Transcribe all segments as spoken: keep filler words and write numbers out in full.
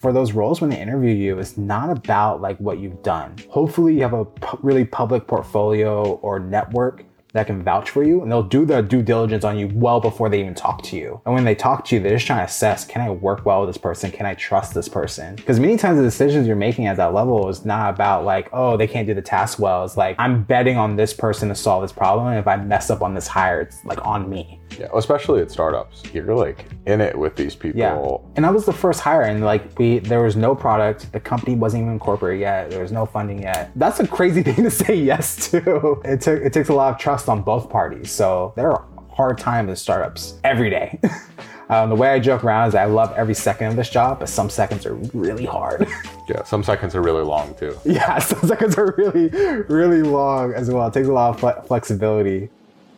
for those roles, when they interview you, it's not about like what you've done. Hopefully you have a pu- really public portfolio or network that can vouch for you, and they'll do their due diligence on you well before they even talk to you. And when they talk to you, they're just trying to assess, can I work well with this person? Can I trust this person? Because many times the decisions you're making at that level is not about like, oh, they can't do the task well. It's like, I'm betting on this person to solve this problem. And if I mess up on this hire, it's like on me. Yeah, especially at startups. You're like in it with these people. Yeah. And I was the first hire, and like we, there was no product. The company wasn't even incorporated yet. There was no funding yet. That's a crazy thing to say yes to. It took, it takes a lot of trust on both parties. So there are hard times in startups every day. um, the way I joke around is I love every second of this job, but some seconds are really hard. Yeah, some seconds are really long too. Yeah, some seconds are really, really long as well. It takes a lot of fle- flexibility.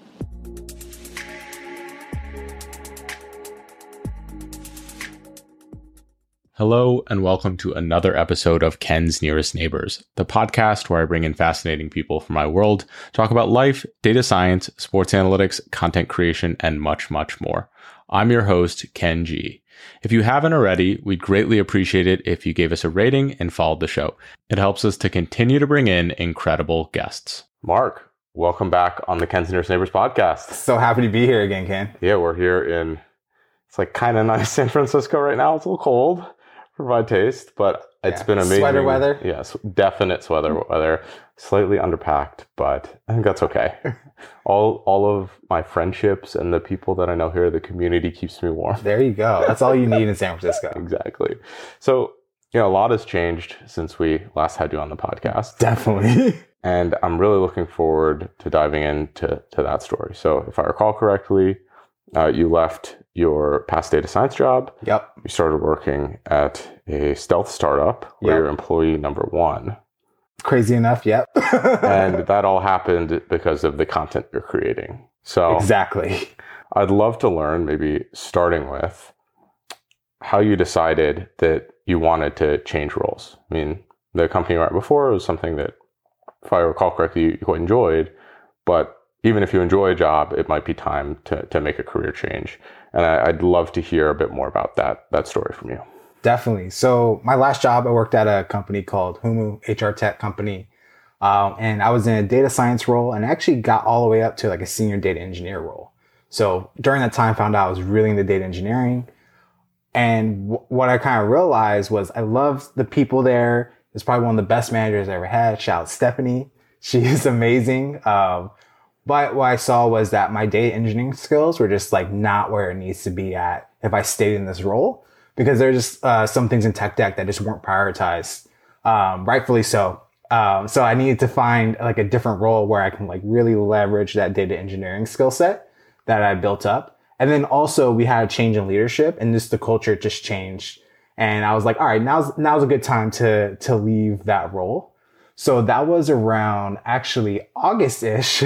Hello, and welcome to another episode of Ken's Nearest Neighbors, the podcast where I bring in fascinating people from my world, talk about life, data science, sports analytics, content creation, and much, much more. I'm your host, Ken G. If you haven't already, we'd greatly appreciate it if you gave us a rating and followed the show. It helps us to continue to bring in incredible guests. Mark, welcome back on the Ken's Nearest Neighbors podcast. So happy to be here again, Ken. Yeah, we're here in, it's like kind of nice San Francisco right now. It's a little cold for my taste, but it's yeah. been amazing. Sweater weather? Yes, definite sweater weather. Slightly underpacked, but I think that's okay. all all of my friendships and the people that I know here, the community keeps me warm. There you go. That's all you need in San Francisco. Exactly. So, you know, a lot has changed since we last had you on the podcast. Definitely. And I'm really looking forward to diving into to that story. So if I recall correctly, uh, you left your past data science job. Yep. You started working at a stealth startup where Yep. you're employee number one. Crazy enough, yep. And that all happened because of the content you're creating. So exactly. I'd love to learn, maybe starting with how you decided that you wanted to change roles. I mean, the company you were at before was something that, if I recall correctly, you quite enjoyed, but even if you enjoy a job, it might be time to, to make a career change. And I, I'd love to hear a bit more about that, that story from you. Definitely. So my last job, I worked at a company called Humu, H R tech company. Um, and I was in a data science role and actually got all the way up to like a senior data engineer role. So during that time, I found out I was really into data engineering. And w- what I kind of realized was I loved the people there. It's probably one of the best managers I ever had. Shout out Stephanie. She is amazing. Um, But what I saw was that my data engineering skills were just like not where it needs to be at if I stayed in this role, because there's just uh, some things in tech deck that just weren't prioritized, um, rightfully so. Um, so I needed to find like a different role where I can like really leverage that data engineering skill set that I built up. And then also we had a change in leadership and just the culture just changed. And I was like, all right, now's, now's a good time to, to leave that role. So that was around actually August-ish.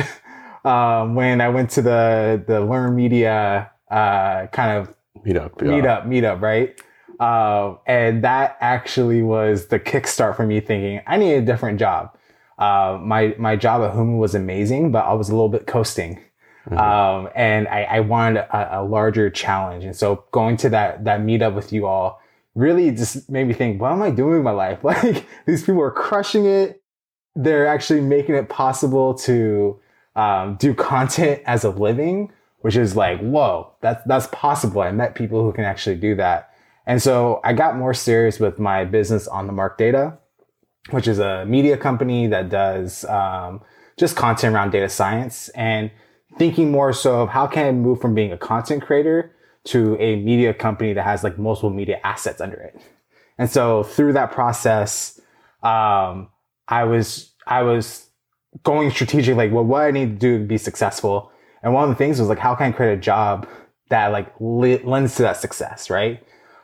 Um, when I went to the, the Learn Media, uh, kind of Meetup, yeah. meetup, meetup, right? Uh, and that actually was the kickstart for me thinking I need a different job. Uh, my, my job at Humu was amazing, but I was a little bit coasting. Mm-hmm. Um, and I, I wanted a, a larger challenge. And so going to that, that meetup with you all really just made me think, what am I doing with my life? Like these people are crushing it. They're actually making it possible to, Um, do content as a living, which is like, whoa, that's, that's possible. I met people who can actually do that. And so I got more serious with my business On The Mark Data, which is a media company that does, um, just content around data science, and thinking more so of how can I move from being a content creator to a media company that has like multiple media assets under it. And so through that process, um, I was, I was, going strategic, like, well, what I need to do to be successful. And one of the things was like, how can I create a job that like li- lends to that success, right?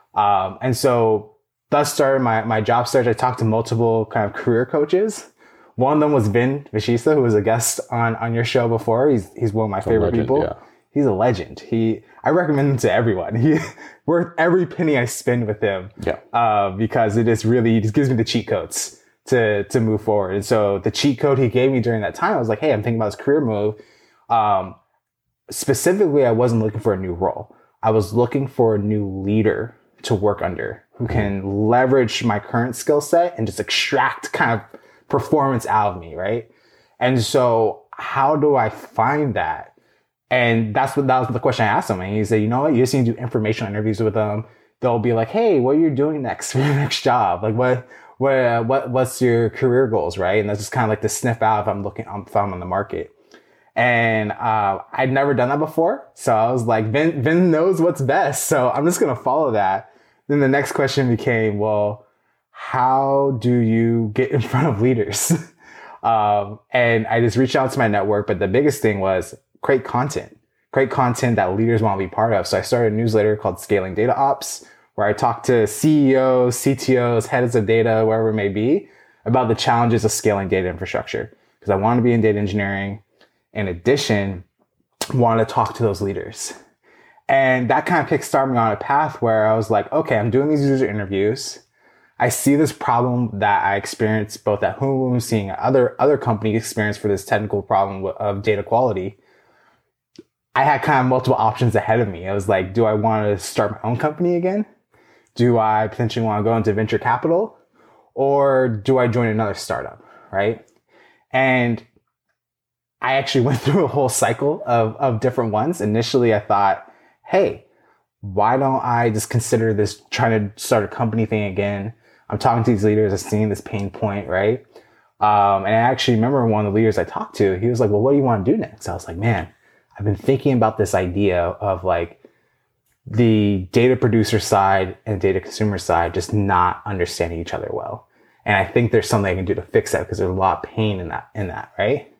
Um, and so thus started my, my job search. I talked to multiple kind of career coaches. One of them was Vin Vishisa, who was a guest on, on your show before. He's, he's one of my He's favorite legend, people. yeah. He's a legend. He, I recommend him to everyone. He worth every penny I spend with him. Yeah. Uh, because it is really, he just gives me the cheat codes to, to move forward. And so the cheat code he gave me during that time, I was like, hey, I'm thinking about this career move. Um, specifically, I wasn't looking for a new role. I was looking for a new leader to work under, who can leverage my current skill set and just extract kind of performance out of me, right? And so how do I find that? And that's what that was the question I asked him. And he said, you know what, you just need to do informational interviews with them. They'll be like, hey, what are you doing next for your next job? Like what what uh, what what's your career goals, right? And that's just kind of like to sniff out if I'm looking if I'm on the market. And uh, I'd never done that before. So I was like, Vin, Vin knows what's best. So I'm just going to follow that. Then the next question became, well, how do you get in front of leaders? um, and I just reached out to my network. But the biggest thing was create content, create content that leaders want to be part of. So I started a newsletter called Scaling Data Ops, where I talk to C E Os, C T Os, heads of data, wherever it may be, about the challenges of scaling data infrastructure. Because I want to be in data engineering. In addition, want to talk to those leaders. And that kind of kickstarted me on a path where I was like, okay, I'm doing these user interviews. I see this problem that I experienced both at Humu, seeing other, other companies experience for this technical problem of data quality. I had kind of multiple options ahead of me. I was like, do I want to start my own company again? Do I potentially want to go into venture capital? Or do I join another startup, right? And I actually went through a whole cycle of, of different ones. Initially, I thought, hey, why don't I just consider this trying to start a company thing again? I'm talking to these leaders, I'm seeing this pain point, right? Um, and I actually remember one of the leaders I talked to, he was like, well, what do you want to do next? I was like, man, I've been thinking about this idea of like the data producer side and data consumer side just not understanding each other well. And I think there's something I can do to fix that because there's a lot of pain in that, in that, right?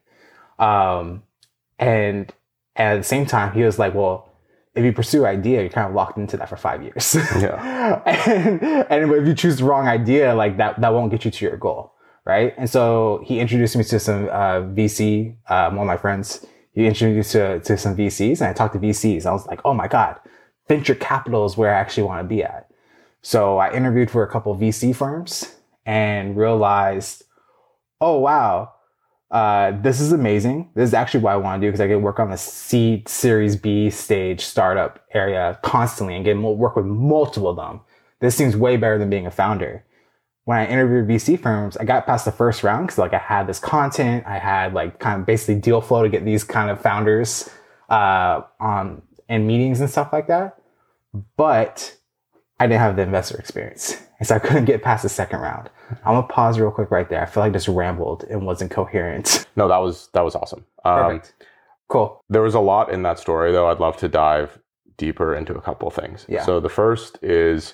Um, and, and at the same time, he was like, well, if you pursue an idea, you're kind of locked into that for five years. Yeah. and, and if you choose the wrong idea, like that, that won't get you to your goal. Right. And so he introduced me to some, uh, V C, um, one of my friends, he introduced me to, to some V Cs, and I talked to V Cs. I was like, oh my God, venture capital is where I actually want to be at. So I interviewed for a couple of V C firms and realized, oh, wow. Uh, this is amazing. This is actually what I want to do because I get to work on the C Series B stage startup area constantly and get to work with multiple of them. This seems way better than being a founder. When I interviewed V C firms, I got past the first round because like I had this content, I had like kind of basically deal flow to get these kind of founders uh, on in meetings and stuff like that. But I didn't have the investor experience, and so I couldn't get past the second round. I'm gonna pause real quick right there. I feel like I just rambled and wasn't coherent. No, that was that was awesome. Um, Perfect. Cool. There was a lot in that story, though. I'd love to dive deeper into a couple of things. Yeah. So the first is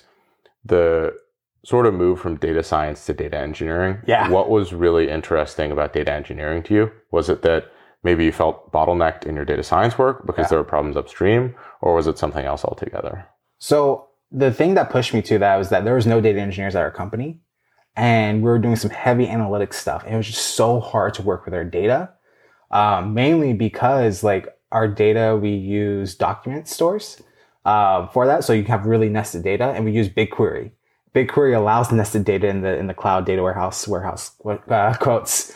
the sort of move from data science to data engineering. Yeah. What was really interesting about data engineering to you? Was it that maybe you felt bottlenecked in your data science work because yeah. there were problems upstream, or was it something else altogether? So the thing that pushed me to that was that there was no data engineers at our company, and we were doing some heavy analytics stuff. And it was just so hard to work with our data, um, mainly because like our data, we use document stores uh, for that. So you have really nested data, and we use BigQuery. BigQuery allows nested data in the in the cloud data warehouse, warehouse uh, quotes.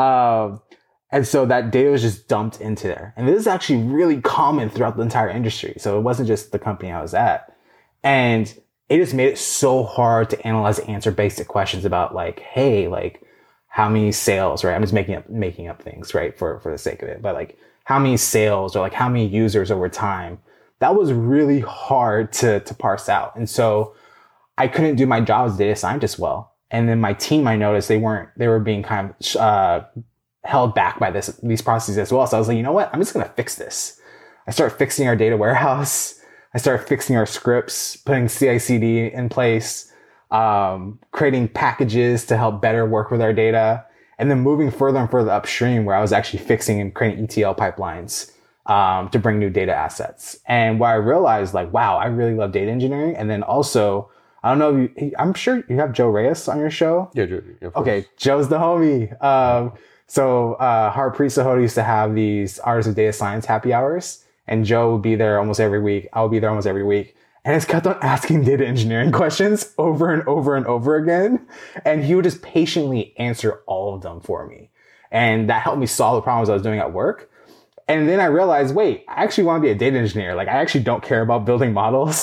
Um, and so that data was just dumped into there. And this is actually really common throughout the entire industry. So it wasn't just the company I was at. And it just made it so hard to analyze and answer basic questions about like, hey, like how many sales, right? I'm just making up, making up things, right? For, for the sake of it. But like how many sales or like how many users over time, that was really hard to, to parse out. And so I couldn't do my job as a data scientist well. And then my team, I noticed they weren't, they were being kind of, uh, held back by this, these processes as well. So I was like, you know what? I'm just going to fix this. I started fixing our data warehouse. I started fixing our scripts, putting C I C D in place, um, creating packages to help better work with our data, and then moving further and further upstream where I was actually fixing and creating E T L pipelines um, to bring new data assets. And what I realized, like, wow, I really love data engineering. And then also, I don't know, if you, I'm sure you have Joe Reyes on your show. Yeah, Joe. Yeah, okay, Joe's the homie. Um, so uh, Harpreet Sahota used to have these Artists of Data Science happy hours. And Joe would be there almost every week. I would be there almost every week. And I just kept on asking data engineering questions over and over and over again. And he would just patiently answer all of them for me. And that helped me solve the problems I was doing at work. And then I realized, wait, I actually want to be a data engineer. Like, I actually don't care about building models.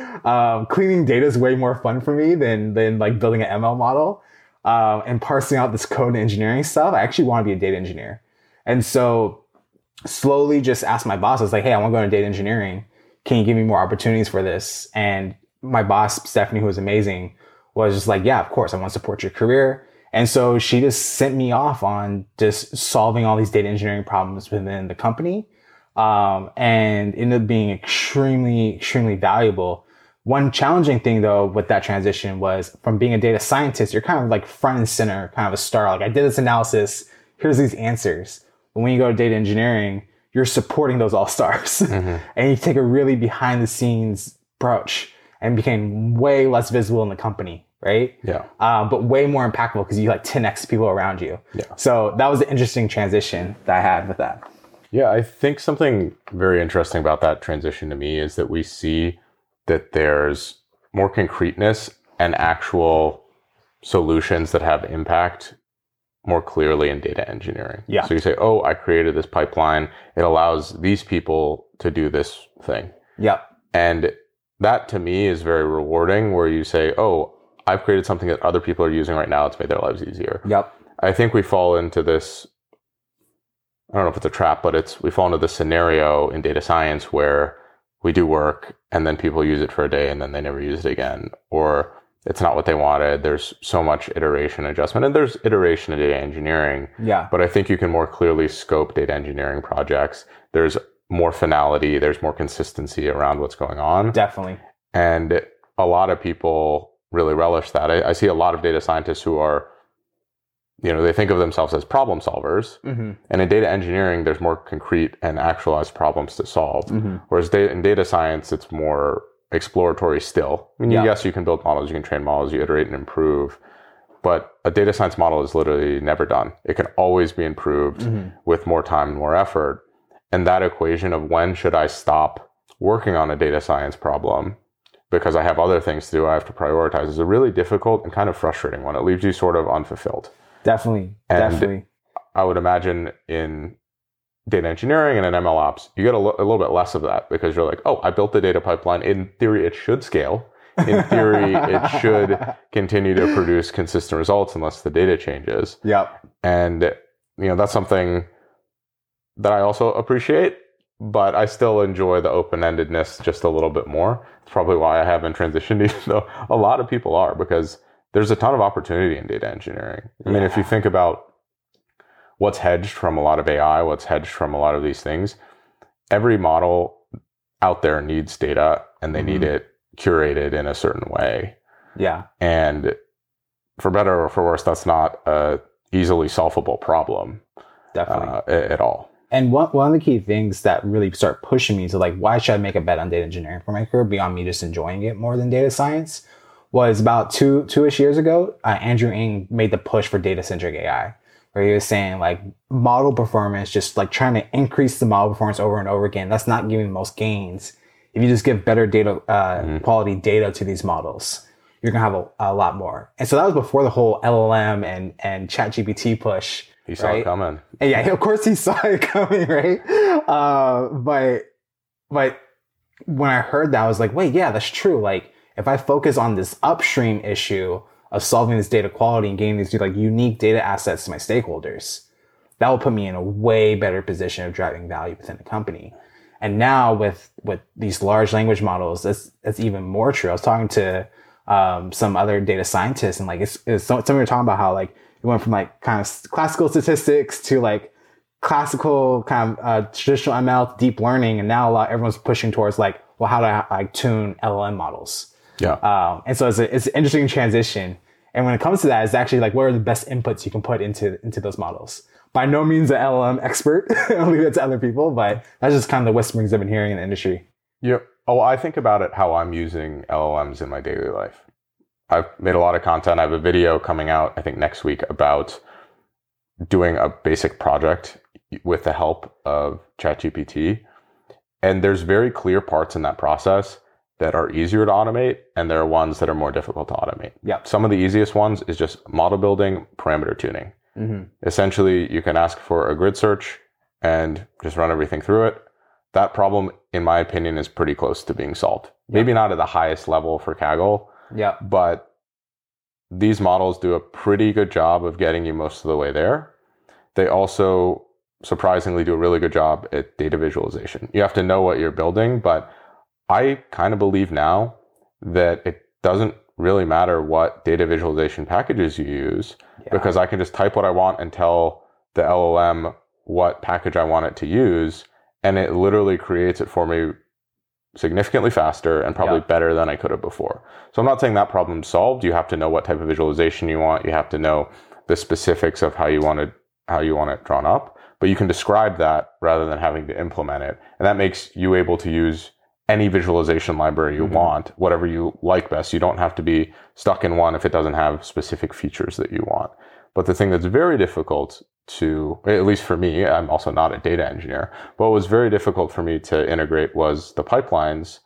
um, cleaning data is way more fun for me than, than like building an M L model. Um, and parsing out this code and engineering stuff. I actually want to be a data engineer. And so slowly just asked my boss, I was like, hey, I want to go into data engineering. Can you give me more opportunities for this? And my boss, Stephanie, who was amazing, was just like, yeah, of course, I want to support your career. And so she just sent me off on just solving all these data engineering problems within the company. Um, and ended up being extremely, extremely valuable. One challenging thing though, with that transition was from being a data scientist, you're kind of like front and center, kind of a star. Like I did this analysis, here's these answers. But when you go to data engineering, you're supporting those all stars mm-hmm. and you take a really behind the scenes approach and became way less visible in the company. Right. Yeah. Um, but way more impactful because you like ten x people around you. Yeah. So that was an interesting transition that I had with that. Yeah. I think something very interesting about that transition to me is that we see that there's more concreteness and actual solutions that have impact more clearly in data engineering. Yeah. So you say, oh, I created this pipeline. It allows these people to do this thing. Yeah. And that to me is very rewarding where you say, oh, I've created something that other people are using right now. It's made their lives easier. Yep. I think we fall into this, I don't know if it's a trap, but it's, we fall into this scenario in data science where we do work and then people use it for a day and then they never use it again, or it's not what they wanted. There's so much iteration adjustment and there's iteration in data engineering. Yeah. But I think you can more clearly scope data engineering projects. There's more finality. There's more consistency around what's going on. Definitely. And a lot of people really relish that. I, I see a lot of data scientists who are, you know, they think of themselves as problem solvers. Mm-hmm. And in data engineering, there's more concrete and actualized problems to solve. Mm-hmm. Whereas data, in data science, it's more exploratory still. I mean, yeah. yes, you can build models, you can train models, you iterate and improve. But a data science model is literally never done. It can always be improved mm-hmm. with more time and more effort. And that equation of when should I stop working on a data science problem because I have other things to do, I have to prioritize, is a really difficult and kind of frustrating one. It leaves you sort of unfulfilled. Definitely. And definitely. I would imagine in data engineering and in M L ops, you get a, lo- a little bit less of that because you're like, oh, I built the data pipeline. In theory, it should scale. In theory, it should continue to produce consistent results unless the data changes. Yep. And, you know, that's something that I also appreciate, but I still enjoy the open-endedness just a little bit more. It's probably why I haven't transitioned, even though a lot of people are, because there's a ton of opportunity in data engineering. I mean, yeah. if you think about what's hedged from a lot of A I, what's hedged from a lot of these things, every model out there needs data and they mm-hmm. need it curated in a certain way. Yeah. And for better or for worse, that's not a easily solvable problem. Definitely. Uh, at all. And one, one of the key things that really start pushing me to like, why should I make a bet on data engineering for my career beyond me just enjoying it more than data science was about two, two-ish years ago, uh, Andrew Ng made the push for data-centric A I, where he was saying like model performance, just like trying to increase the model performance over and over again. That's not giving the most gains. If you just give better data, uh, mm-hmm. quality data to these models, you're going to have a, a lot more. And so that was before the whole L L M and, and ChatGPT push. He saw right? it coming. And yeah, of course he saw it coming, right? Uh, but, but when I heard that, I was like, wait, yeah, that's true. Like, if I focus on this upstream issue of solving this data quality and getting these like unique data assets to my stakeholders, that will put me in a way better position of driving value within the company. And now with, with these large language models, that's, that's even more true. I was talking to, um, some other data scientists and like, it's, it's some, some were talking about how like, it went from like kind of classical statistics to like classical kind of, uh, traditional M L to deep learning. And now a lot, everyone's pushing towards like, well, how do I like tune L L M models? Yeah. Um, and so it's a, it's an interesting transition. And when it comes to that, it's actually like, what are the best inputs you can put into, into those models? By no means an L L M expert. I'll leave it to other people, but that's just kind of the whisperings I've been hearing in the industry. Yeah. Oh, I think about it how I'm using L L Ms in my daily life. I've made a lot of content. I have a video coming out, I think next week, about doing a basic project with the help of ChatGPT. And there's very clear parts in that process that are easier to automate, and there are ones that are more difficult to automate. Yeah. Some of the easiest ones is just model building, parameter tuning. Mm-hmm. Essentially, you can ask for a grid search, and just run everything through it. That problem, in my opinion, is pretty close to being solved. Yep. Maybe not at the highest level for Kaggle, yeah, but these models do a pretty good job of getting you most of the way there. They also surprisingly do a really good job at data visualization. You have to know what you're building, but I kind of believe now that it doesn't really matter what data visualization packages you use, yeah. because I can just type what I want and tell the L L M what package I want it to use, and it literally creates it for me significantly faster and probably yeah. better than I could have before. So I'm not saying that problem's solved. You have to know what type of visualization you want. You have to know the specifics of how you want it, how you want it drawn up, but you can describe that rather than having to implement it. And that makes you able to use any visualization library you mm-hmm. want, whatever you like best. You don't have to be stuck in one if it doesn't have specific features that you want. But the thing that's very difficult to, at least for me, I'm also not a data engineer, but what was very difficult for me to integrate was the pipelines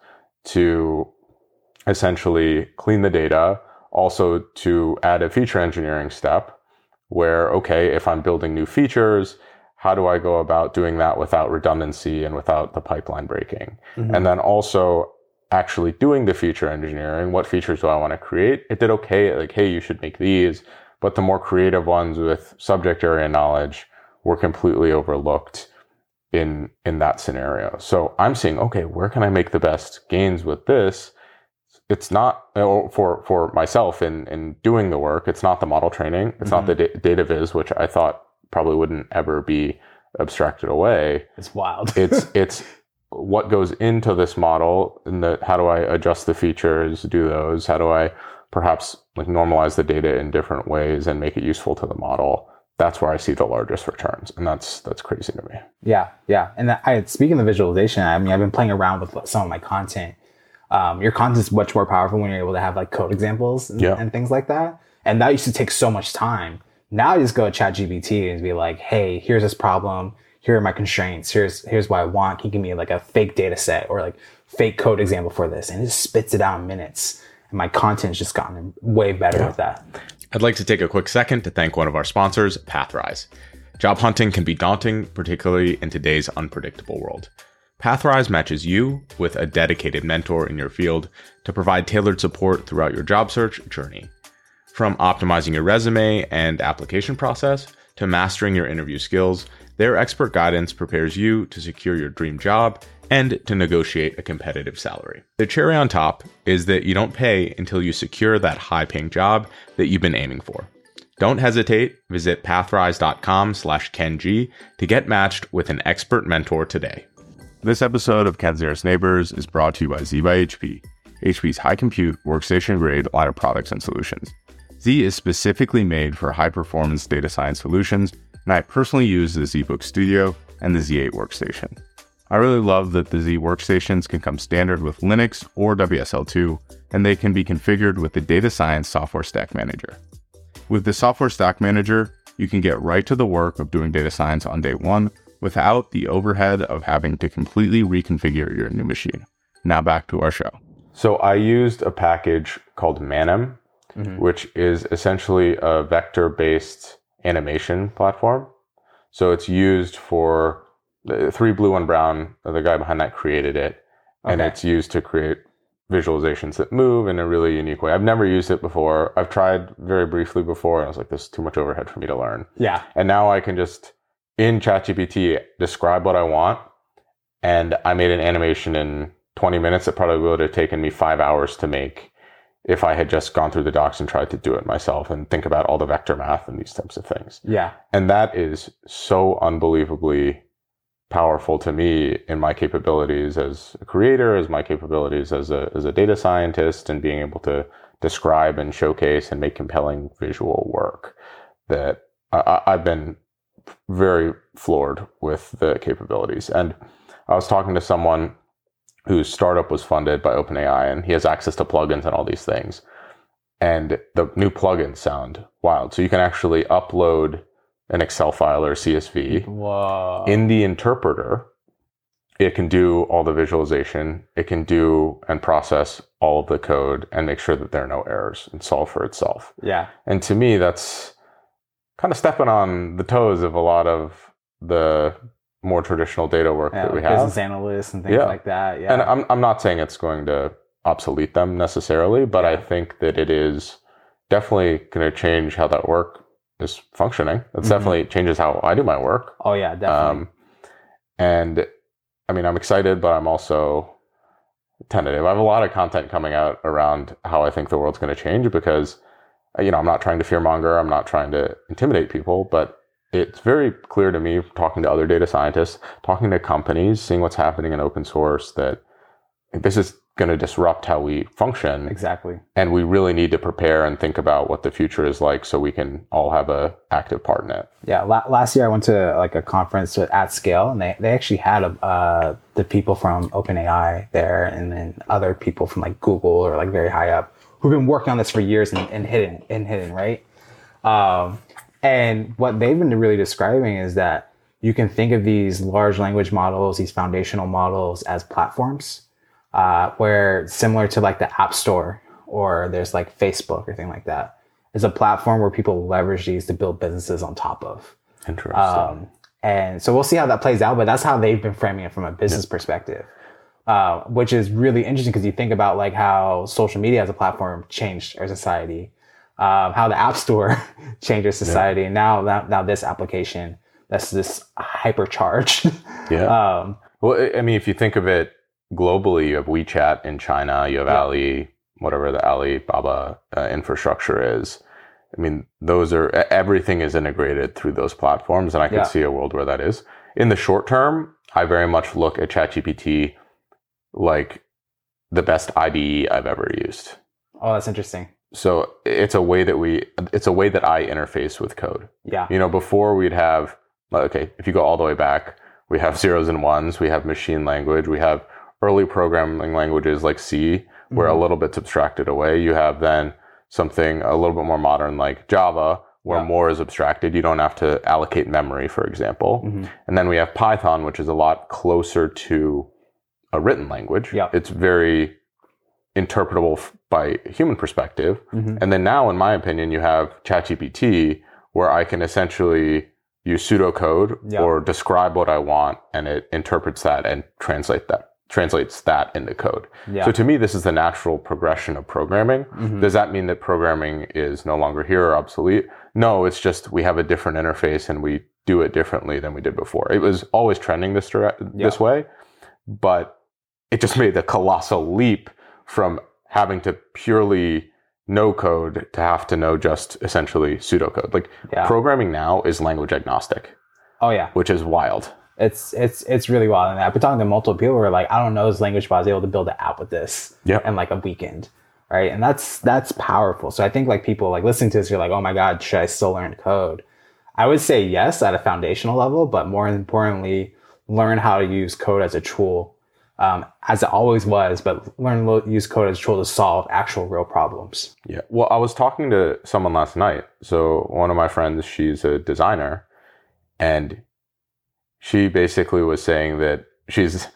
to essentially clean the data, also to add a feature engineering step where, okay, if I'm building new features, how do I go about doing that without redundancy and without the pipeline breaking? Mm-hmm. And then also actually doing the feature engineering. What features do I want to create? It did okay. Like, hey, you should make these. But the more creative ones with subject area knowledge were completely overlooked in, in that scenario. So I'm seeing, okay, where can I make the best gains with this? It's not, for, for myself in, in doing the work, it's not the model training. It's mm-hmm. not the da- data viz, which I thought probably wouldn't ever be abstracted away. It's wild. it's it's what goes into this model, and the how do I adjust the features, do those? How do I perhaps like normalize the data in different ways and make it useful to the model? That's where I see the largest returns, and that's that's crazy to me. Yeah, yeah. And I speaking of visualization, I mean, I've been playing around with some of my content. Um, your content is much more powerful when you're able to have like code examples and, yeah. and things like that. And that used to take so much time. Now I just go to ChatGPT and be like, hey, here's this problem. Here are my constraints. Here's here's what I want. Can you give me like a fake data set or like fake code example for this? And it just spits it out in minutes. And my content's just gotten way better yeah. with that. I'd like to take a quick second to thank one of our sponsors, Pathrise. Job hunting can be daunting, particularly in today's unpredictable world. Pathrise matches you with a dedicated mentor in your field to provide tailored support throughout your job search journey. From optimizing your resume and application process to mastering your interview skills, their expert guidance prepares you to secure your dream job and to negotiate a competitive salary. The cherry on top is that you don't pay until you secure that high-paying job that you've been aiming for. Don't hesitate. Visit pathrise.com slash KenG to get matched with an expert mentor today. This episode of Ken's Nearest Neighbors is brought to you by Z by H P, H P's high-compute, workstation-grade line of products and solutions. Z is specifically made for high-performance data science solutions, and I personally use the ZBook Studio and the Z eight workstation. I really love that the Z workstations can come standard with Linux or W S L two, and they can be configured with the Data Science Software Stack Manager. With the Software Stack Manager, you can get right to the work of doing data science on day one without the overhead of having to completely reconfigure your new machine. Now back to our show. So I used a package called Manem, mm-hmm. which is essentially a vector-based animation platform. So it's used for the Three Blue and Brown, the guy behind that created it, okay. and it's used to create visualizations that move in a really unique way. I've never used it before. I've tried very briefly before, and I was like, this is too much overhead for me to learn. Yeah. And now I can just, in ChatGPT, describe what I want, and I made an animation in twenty minutes that probably would have taken me five hours to make if I had just gone through the docs and tried to do it myself and think about all the vector math and these types of things. Yeah. And that is so unbelievably powerful to me in my capabilities as a creator, as my capabilities as a as a data scientist, and being able to describe and showcase and make compelling visual work, that I, I've been very floored with the capabilities. And I was talking to someone whose startup was funded by OpenAI, and he has access to plugins and all these things. And the new plugins sound wild. So you can actually upload an Excel file or C S V. Whoa. In the interpreter. It can do all the visualization. It can do and process all of the code and make sure that there are no errors and solve for itself. Yeah. And to me, that's kind of stepping on the toes of a lot of the more traditional data work yeah, that we like have. business analysts and things Yeah. like that. Yeah. And I'm I'm not saying it's going to obsolete them necessarily, but I think that it is definitely going to change how that work is functioning. It Mhm. definitely changes how I do my work. oh yeah, definitely. Um, and I mean, I'm excited, but I'm also tentative. I have a lot of content coming out around how I think the world's going to change because, you know, I'm not trying to fearmonger. I'm not trying to intimidate people, but it's very clear to me, talking to other data scientists, talking to companies, seeing what's happening in open source, that this is going to disrupt how we function. Exactly. And we really need to prepare and think about what the future is like so we can all have a active part in it. Yeah. La- last year I went to like a conference at at Scale, and they, they actually had a, uh, the people from OpenAI there, and then other people from like Google or like very high up who've been working on this for years and, and hidden and hidden, right? Um, and what they've been really describing is that you can think of these large language models, these foundational models, as platforms. Uh, where similar to like the App Store or there's like Facebook or thing like that, is a platform where people leverage these to build businesses on top of. Interesting. Um, and so we'll see how that plays out, but that's how they've been framing it from a business yeah. perspective, uh, which is really interesting because you think about like how social media as a platform changed our society, um, how the App Store changed our society, yeah. and now, now now this application that's this hypercharged. yeah. Um, well, I mean, if you think of it globally, you have WeChat in China, you have yeah. Ali, whatever the Alibaba uh, infrastructure is. I mean, those are, everything is integrated through those platforms, and I can yeah. see a world where that is. In the short term, I very much look at ChatGPT like the best I D E I've ever used. Oh, that's interesting. So it's a way that we, it's a way that I interface with code. Yeah. You know, before we'd have, okay, if you go all the way back, we have zeros and ones, we have machine language, we have early programming languages like C, where mm-hmm. a little bit's abstracted away. You have then something a little bit more modern like Java, where yeah. more is abstracted. You don't have to allocate memory, for example. Mm-hmm. And then we have Python, which is a lot closer to a written language. Yeah. It's very interpretable by human perspective. Mm-hmm. And then now, in my opinion, you have ChatGPT, where I can essentially use pseudocode yeah. or describe what I want, and it interprets that and translate that. translates that into code. Yeah. So to me, this is the natural progression of programming. Mm-hmm. Does that mean that programming is no longer here or obsolete? No, it's just we have a different interface and we do it differently than we did before. It was always trending this direct, yeah. this way, but it just made the colossal leap from having to purely know code to have to know just essentially pseudocode. Like yeah. programming now is language agnostic. Oh yeah. Which is wild. It's it's it's really wild. And I've been talking to multiple people who are like, I don't know this language, but I was able to build an app with this yep. in like a weekend, right? And that's that's powerful. So I think like people like listening to this, you're like, oh my God, should I still learn code? I would say yes at a foundational level, but more importantly, learn how to use code as a tool, um, as it always was, but learn to use code as a tool to solve actual real problems. Yeah. Well, I was talking to someone last night. So one of my friends, she's a designer, and she basically was saying that she's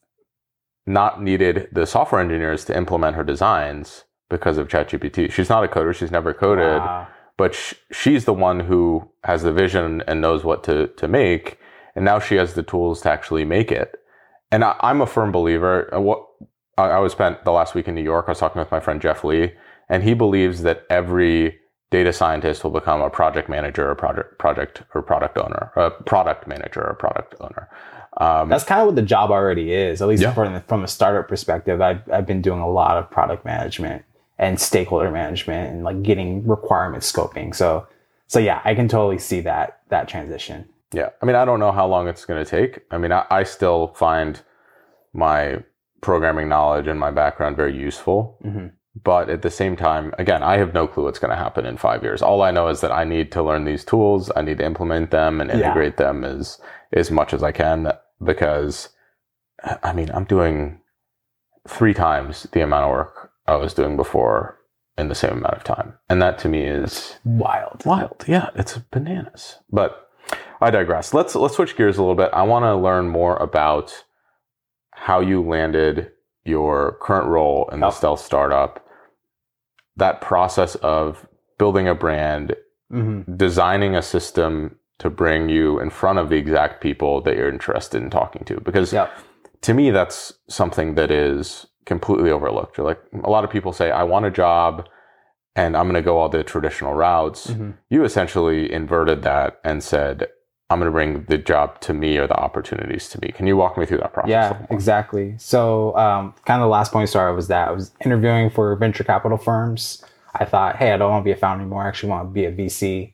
not needed the software engineers to implement her designs because of ChatGPT. She's not a coder. She's never coded, wow. but sh- she's the one who has the vision and knows what to, to make. And now she has the tools to actually make it. And I, I'm a firm believer. What I, I was spent the last week in New York. I was talking with my friend Jeff Lee, and he believes that every data scientist will become a project manager, or project project or product owner, a product manager, or product owner. Um, That's kind of what the job already is, at least yeah. from, from a startup perspective. I've I've been doing a lot of product management and stakeholder management and like getting requirement scoping. So so yeah, I can totally see that that transition. Yeah, I mean, I don't know how long it's going to take. I mean, I, I still find my programming knowledge and my background very useful. Mm-hmm. But at the same time, again, I have no clue what's going to happen in five years. All I know is that I need to learn these tools. I need to implement them and integrate yeah. them as, as much as I can, because, I mean, I'm doing three times the amount of work I was doing before in the same amount of time. And that to me is wild. Wild. Yeah, it's bananas. But I digress. Let's, let's switch gears a little bit. I want to learn more about how you landed your current role in the oh. stealth startup. That process of building a brand, mm-hmm. designing a system to bring you in front of the exact people that you're interested in talking to. Because Yep. to me, that's something that is completely overlooked. You're like, a lot of people say, I want a job and I'm going to go all the traditional routes. Mm-hmm. You essentially inverted that and said, I'm going to bring the job to me or the opportunities to me. Can you walk me through that process? Yeah, exactly. So um, kind of the last point I started was that I was interviewing for venture capital firms. I thought, hey, I don't want to be a founder anymore. I actually want to be a V C.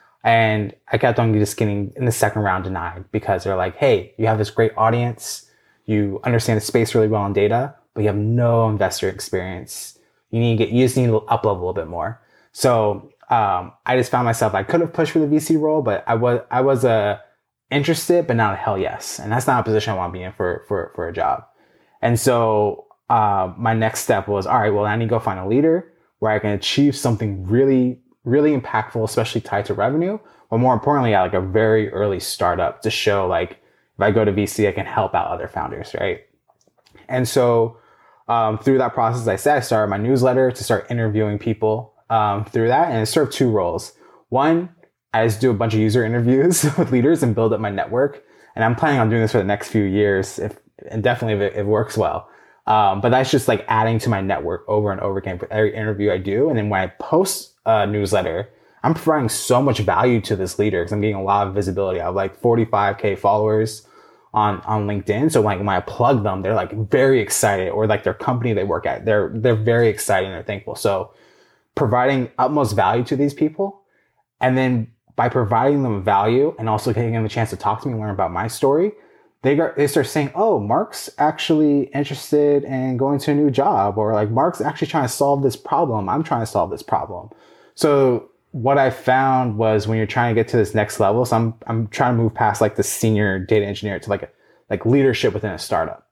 And I kept on just getting in the second round denied because they're like, hey, you have this great audience. You understand the space really well in data, but you have no investor experience. You need to get, you just need to up level a little bit more. So um, I just found myself, I could have pushed for the V C role, but I was, I was uh, interested, but not a hell yes. And that's not a position I want to be in for, for, for a job. And so uh, my next step was, all right, well, I need to go find a leader where I can achieve something really, really impactful, especially tied to revenue, but more importantly, at like a very early startup to show like, if I go to V C, I can help out other founders, right? And so um, through that process, as I said, I started my newsletter to start interviewing people um, through that, and it served two roles. One, I just do a bunch of user interviews with leaders and build up my network, and I'm planning on doing this for the next few years, if and definitely if it, it works well. Um, but that's just like adding to my network over and over again for every interview I do. And then when I post a newsletter, I'm providing so much value to this leader because I'm getting a lot of visibility. I have like forty-five K followers on, on LinkedIn. So like when I plug them, they're like very excited, or like their company they work at, they're, they're very excited and they're thankful. So providing utmost value to these people. And then by providing them value and also giving them a chance to talk to me and learn about my story, They, got, they start saying, oh, Mark's actually interested in going to a new job, or like Mark's actually trying to solve this problem. I'm trying to solve this problem. So what I found was when you're trying to get to this next level, so I'm I'm trying to move past like the senior data engineer to like a, like leadership within a startup.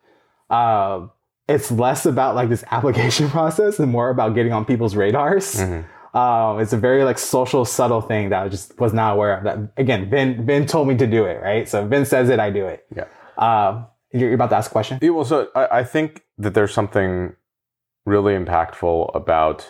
Uh, it's less about like this application process and more about getting on people's radars. Mm-hmm. Uh, it's a very like social, subtle thing that I just was not aware of. That again, Vin Vin told me to do it, right? So if Vin says it, I do it. Yeah. Uh, you're, you're about to ask a question? Yeah, well, so I, I think that there's something really impactful about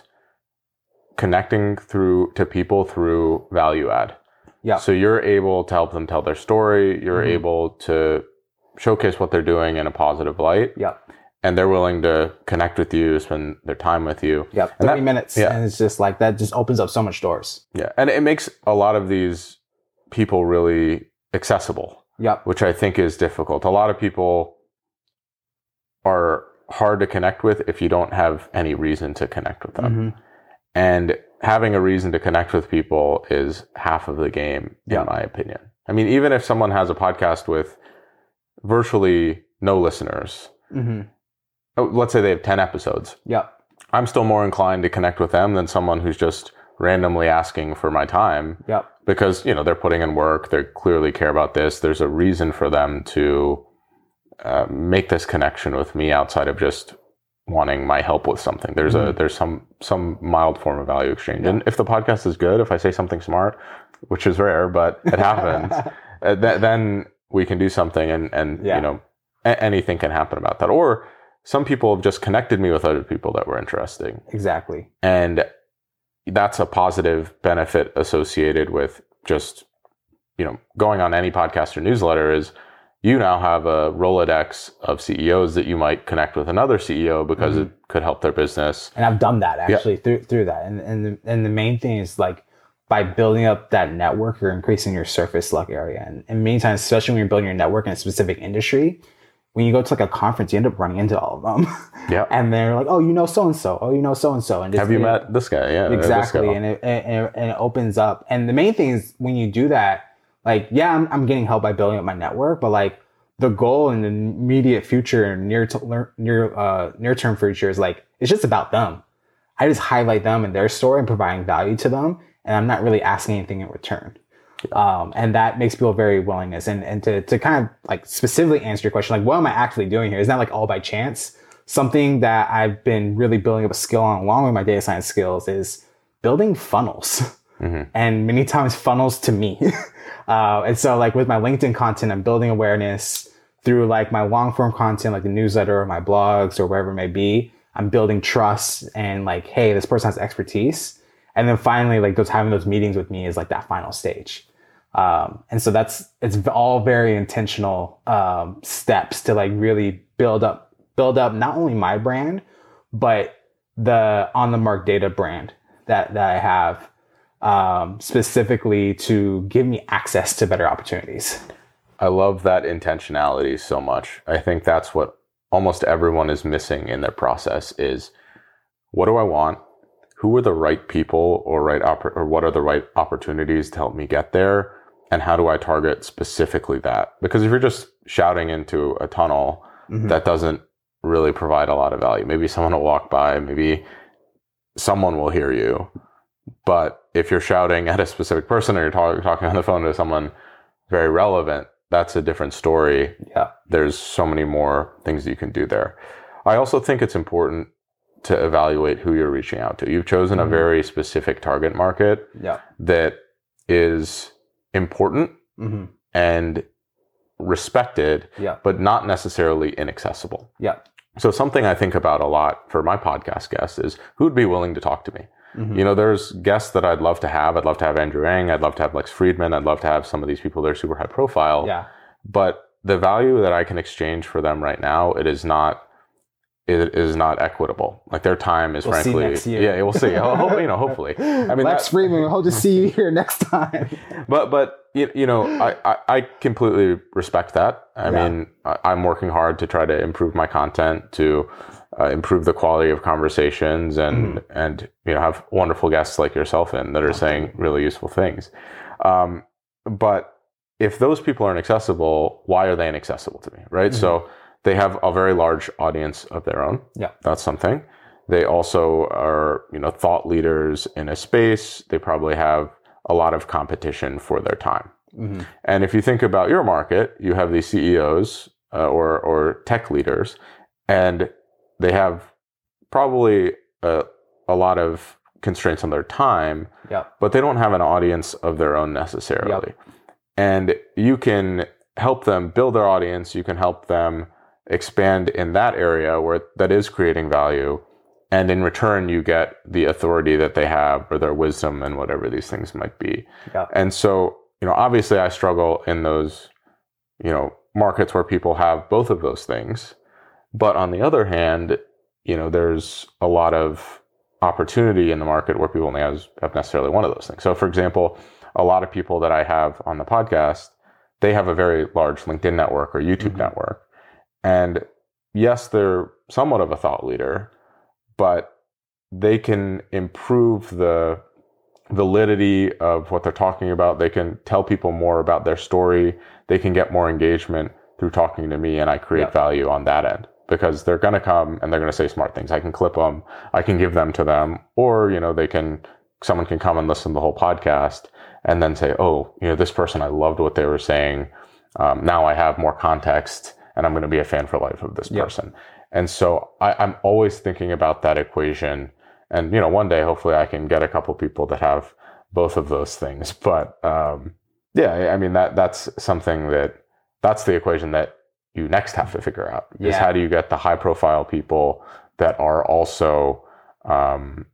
connecting through to people through value add. Yeah. So you're able to help them tell their story. You're mm-hmm. able to showcase what they're doing in a positive light. Yeah. And they're willing to connect with you, spend their time with you. Yeah. thirty that, minutes. Yeah. And it's just like, that just opens up so much doors. Yeah. And it makes a lot of these people really accessible. Yep. Which I think is difficult. A lot of people are hard to connect with if you don't have any reason to connect with them. Mm-hmm. And having a reason to connect with people is half of the game, in yep. my opinion. I mean, even if someone has a podcast with virtually no listeners, mm-hmm. let's say they have ten episodes. Yep. I'm still more inclined to connect with them than someone who's just randomly asking for my time. Yep. Because, you know, they're putting in work. They clearly care about this. There's a reason for them to uh, make this connection with me outside of just wanting my help with something. There's mm-hmm. a there's some some mild form of value exchange. Yeah. And if the podcast is good, if I say something smart, which is rare, but it happens, uh, th- then we can do something, and and yeah. you know, a- anything can happen about that. Or some people have just connected me with other people that were interesting. Exactly. And that's a positive benefit associated with just, you know, going on any podcast or newsletter is you now have a Rolodex of C E Os that you might connect with another C E O because mm-hmm. it could help their business. And I've done that actually yeah. through through that. And and the, and the main thing is like by building up that network, you're increasing your surface luck area. And, and many times, especially when you're building your network in a specific industry, when you go to like a conference, you end up running into all of them. Yeah. And they're like, oh, you know so-and-so. Oh, you know so-and-so. And have you it, met this guy? Yeah. Exactly. And it, and, and it opens up. And the main thing is when you do that, like, yeah, I'm, I'm getting help by building up my network, but like the goal in the immediate future, near to near, uh, near term future is like, it's just about them. I just highlight them and their story and providing value to them. And I'm not really asking anything in return. Um, and that makes people very willingness. And, and to, to kind of like specifically answer your question, like, what am I actually doing here? It's not like all by chance. Something that I've been really building up a skill on along with my data science skills is building funnels. Mm-hmm. And many times funnels to me. uh, and so like with my LinkedIn content, I'm building awareness through like my long form content, like the newsletter or my blogs or wherever it may be. I'm building trust and like, hey, this person has expertise. And then finally, like those having those meetings with me is like that final stage. Um, and so that's, it's all very intentional, um, steps to like really build up, build up not only my brand, but the On The Mark Data brand that, that I have, um, specifically to give me access to better opportunities. I love that intentionality so much. I think that's what almost everyone is missing in their process is, what do I want? Who are the right people or right oppor- or what are the right opportunities to help me get there? And how do I target specifically that? Because if you're just shouting into a tunnel, mm-hmm. that doesn't really provide a lot of value. Maybe someone will walk by, maybe someone will hear you. But if you're shouting at a specific person or you're talk- talking on the phone to someone very relevant, that's a different story. Yeah. There's so many more things you can do there. I also think it's important to evaluate who you're reaching out to. You've chosen mm-hmm. a very specific target market yeah. that is important mm-hmm. and respected, yeah. but not necessarily inaccessible. Yeah. So something I think about a lot for my podcast guests is who'd be willing to talk to me? Mm-hmm. You know, there's guests that I'd love to have. I'd love to have Andrew Ng. I'd love to have Lex Friedman. I'd love to have some of these people that are super high profile. Yeah. But the value that I can exchange for them right now, it is not it is not equitable. Like their time is we'll frankly, see next year. yeah, we'll see. Ho- you know, hopefully. I mean, Lex Friedman, I'll just see you here next time. But but you, you know, I, I, I completely respect that. I yeah. mean, I, I'm working hard to try to improve my content, to uh, improve the quality of conversations, and mm. and you know, have wonderful guests like yourself in that are okay. saying really useful things. Um, but if those people aren't accessible, why are they inaccessible to me, right? Mm-hmm. So they have a very large audience of their own. Yeah. That's something. They also are, you know, thought leaders in a space. They probably have a lot of competition for their time. Mm-hmm. And if you think about your market, you have these C E Os uh, or, or tech leaders, and they have probably a, a lot of constraints on their time, yeah. but they don't have an audience of their own necessarily. Yep. And you can help them build their audience. You can help them expand in that area where that is creating value, and in return you get the authority that they have or their wisdom and whatever these things might be. Yeah. And so, you know, obviously I struggle in those, you know, markets where people have both of those things. But on the other hand, you know, there's a lot of opportunity in the market where people only have, have necessarily one of those things. So for example, a lot of people that I have on the podcast, they have a very large LinkedIn network or YouTube mm-hmm. network. And yes, they're somewhat of a thought leader, but they can improve the validity of what they're talking about. They can tell people more about their story. They can get more engagement through talking to me, and I create yeah. value on that end because they're going to come and they're going to say smart things. I can clip them. I can give them to them, or, you know, they can, someone can come and listen to the whole podcast and then say, oh, you know, this person, I loved what they were saying. Um, now I have more context, and I'm going to be a fan for life of this yep. person. And so I, I'm always thinking about that equation. And, you know, one day, hopefully I can get a couple people that have both of those things. But, um, yeah, I mean, that that's something that, that's the equation that you next have to figure out. Yeah. Is how do you get the high profile people that are also, um,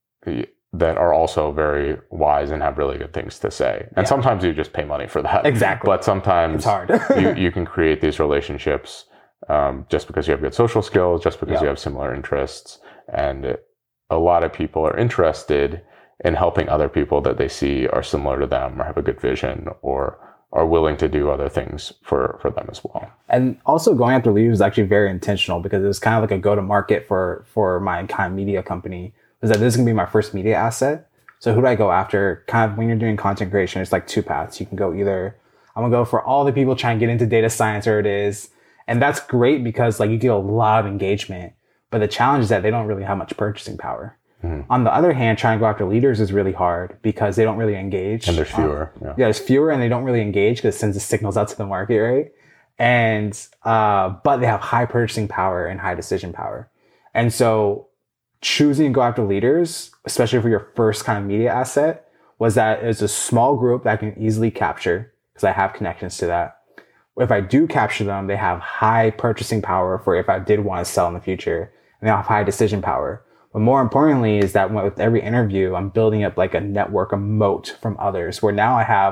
that are also very wise and have really good things to say. And yeah. sometimes you just pay money for that. Exactly. But sometimes it's hard. you, you can create these relationships um, just because you have good social skills, just because yeah. you have similar interests. And a lot of people are interested in helping other people that they see are similar to them or have a good vision or are willing to do other things for, for them as well. And also going after leaders is actually very intentional because it was kind of like a go-to-market for, for my kind of media company. Is that this is going to be my first media asset. So who do I go after? Kind of when you're doing content creation, it's like two paths. You can go either, I'm going to go for all the people trying to get into data science, or it is. And that's great because like you get a lot of engagement. But the challenge is that they don't really have much purchasing power. Mm-hmm. On the other hand, trying to go after leaders is really hard because they don't really engage. And there's fewer. Um, yeah. yeah, there's fewer and they don't really engage because it sends the signals out to the market, right? And, uh, but they have high purchasing power and high decision power. And so choosing to go after leaders, especially for your first kind of media asset, was that it's a small group that I can easily capture because I have connections to that. If I do capture them, they have high purchasing power for if I did want to sell in the future, and they have high decision power. But more importantly is that with every interview, I'm building up like a network, a moat from others, where now I have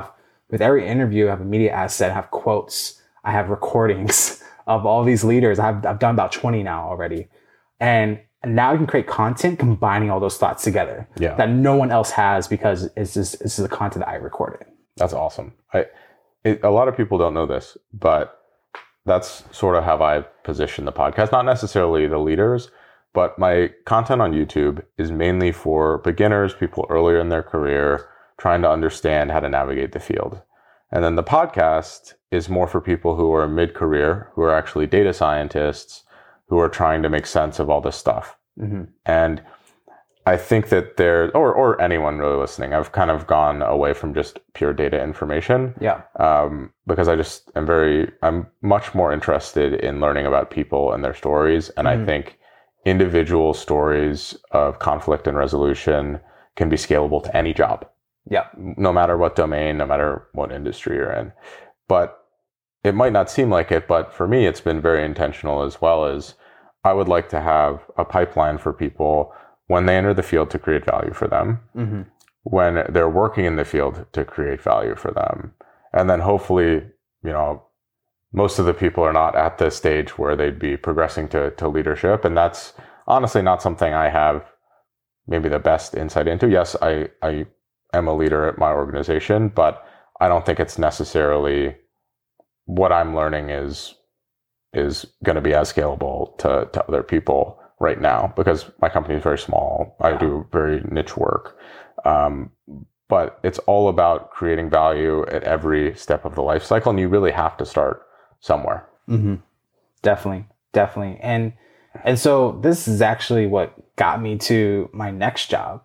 with every interview, I have a media asset, I have quotes, I have recordings of all these leaders. I've, I've done about twenty now already. And now you can create content combining all those thoughts together yeah. that no one else has because it's just, this is the content that I recorded. That's awesome. I, it, a lot of people don't know this, but that's sort of how I position the podcast. Not necessarily the leaders, but my content on YouTube is mainly for beginners, people earlier in their career, trying to understand how to navigate the field. And then the podcast is more for people who are mid-career, who are actually data scientists, who are trying to make sense of all this stuff. Mm-hmm. And I think that there, or or anyone really listening, I've kind of gone away from just pure data information. Yeah. Um, because I just am very, I'm much more interested in learning about people and their stories. And mm-hmm. I think individual stories of conflict and resolution can be scalable to any job. Yeah. No matter what domain, no matter what industry you're in. But it might not seem like it, but for me, it's been very intentional as well as I would like to have a pipeline for people when they enter the field to create value for them, mm-hmm. when they're working in the field to create value for them. And then hopefully, you know, most of the people are not at the stage where they'd be progressing to, to leadership. And that's honestly not something I have maybe the best insight into. Yes, I, I am a leader at my organization, but I don't think it's necessarily what I'm learning is is going to be as scalable to, to other people right now because my company is very small. I do very niche work. Um, but it's all about creating value at every step of the life cycle. And you really have to start somewhere. Mm-hmm. Definitely. Definitely. And, and so this is actually what got me to my next job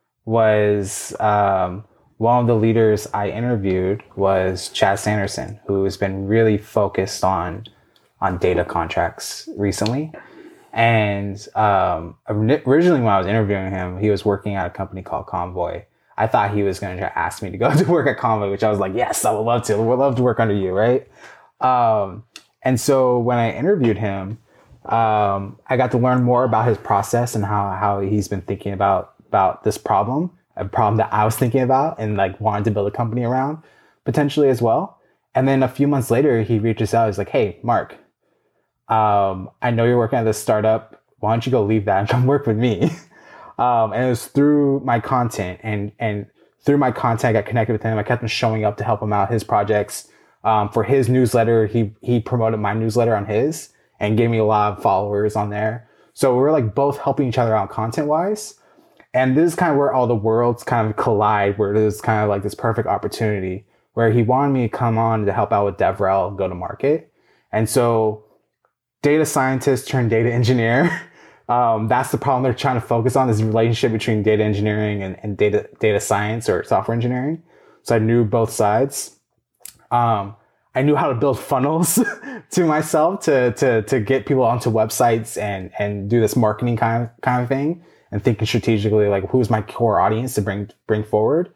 was, um, one of the leaders I interviewed was Chad Sanderson, who has been really focused on on data contracts recently. And um, originally when I was interviewing him, he was working at a company called Convoy. I thought he was going to ask me to go to work at Convoy, which I was like, yes, I would love to. I would love to work under you, right? Um, and so when I interviewed him, um, I got to learn more about his process and how, how he's been thinking about, about this problem. A problem that I was thinking about and like wanted to build a company around potentially as well. And then a few months later, he reaches out. He's like, hey, Mark, um, I know you're working at this startup. Why don't you go leave that and come work with me? um, and it was through my content and, and through my content, I got connected with him. I kept on showing up to help him out his projects. Um, for his newsletter, he, he promoted my newsletter on his and gave me a lot of followers on there. So we were like both helping each other out content wise. And this is kind of where all the worlds kind of collide, where there's kind of like this perfect opportunity where he wanted me to come on to help out with DevRel, go to market. And so data scientist turned data engineer. Um, that's the problem they're trying to focus on, this relationship between data engineering and, and data, data science or software engineering. So I knew both sides. Um, I knew how to build funnels to myself to, to, to get people onto websites and, and do this marketing kind of, kind of thing. And thinking strategically, like who's my core audience to bring bring forward,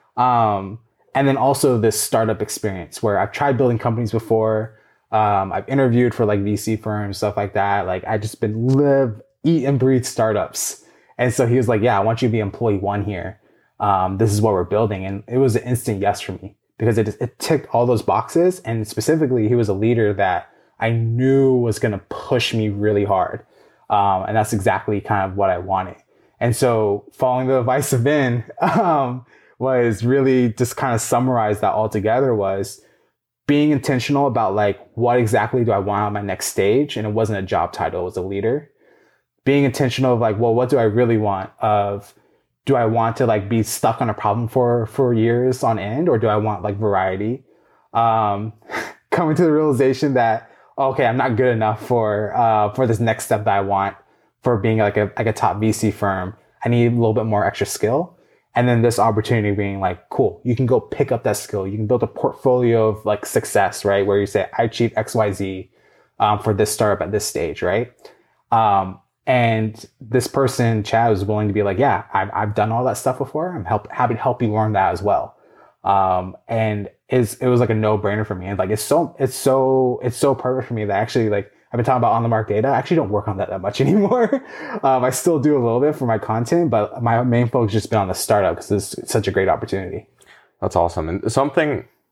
um, and then also this startup experience where I've tried building companies before. Um, I've interviewed for like V C firms, stuff like that. Like I just been live, eat, and breathe startups. And so he was like, "Yeah, I want you to be employee one here. Um, this is what we're building." And it was an instant yes for me because it it ticked all those boxes. And specifically, he was a leader that I knew was going to push me really hard, um, and that's exactly kind of what I wanted. And so following the advice of Ben um, was really just kind of summarize that all together was being intentional about like, what exactly do I want on my next stage? And it wasn't a job title, it was a leader. Being intentional of like, well, what do I really want? Of do I want to like be stuck on a problem for, for years on end? Or do I want like variety? Um, coming to the realization that, okay, I'm not good enough for, uh, for this next step that I want. For being like a like a top V C firm, I need a little bit more extra skill. And then this opportunity being like, cool, you can go pick up that skill. You can build a portfolio of like success, right? Where you say, I achieved X, Y, Z um, for this startup at this stage, right? Um, and this person, Chad, was willing to be like, yeah, I've, I've done all that stuff before. I'm help, happy to help you learn that as well. Um, and is it was like a no brainer for me. And like, it's so, it's so, it's so perfect for me that actually like, I've been talking about on the mark data. I actually don't work on that that much anymore. um, I still do a little bit for my content, but my main focus has just been on the startup because it's such a great opportunity. That's awesome. And something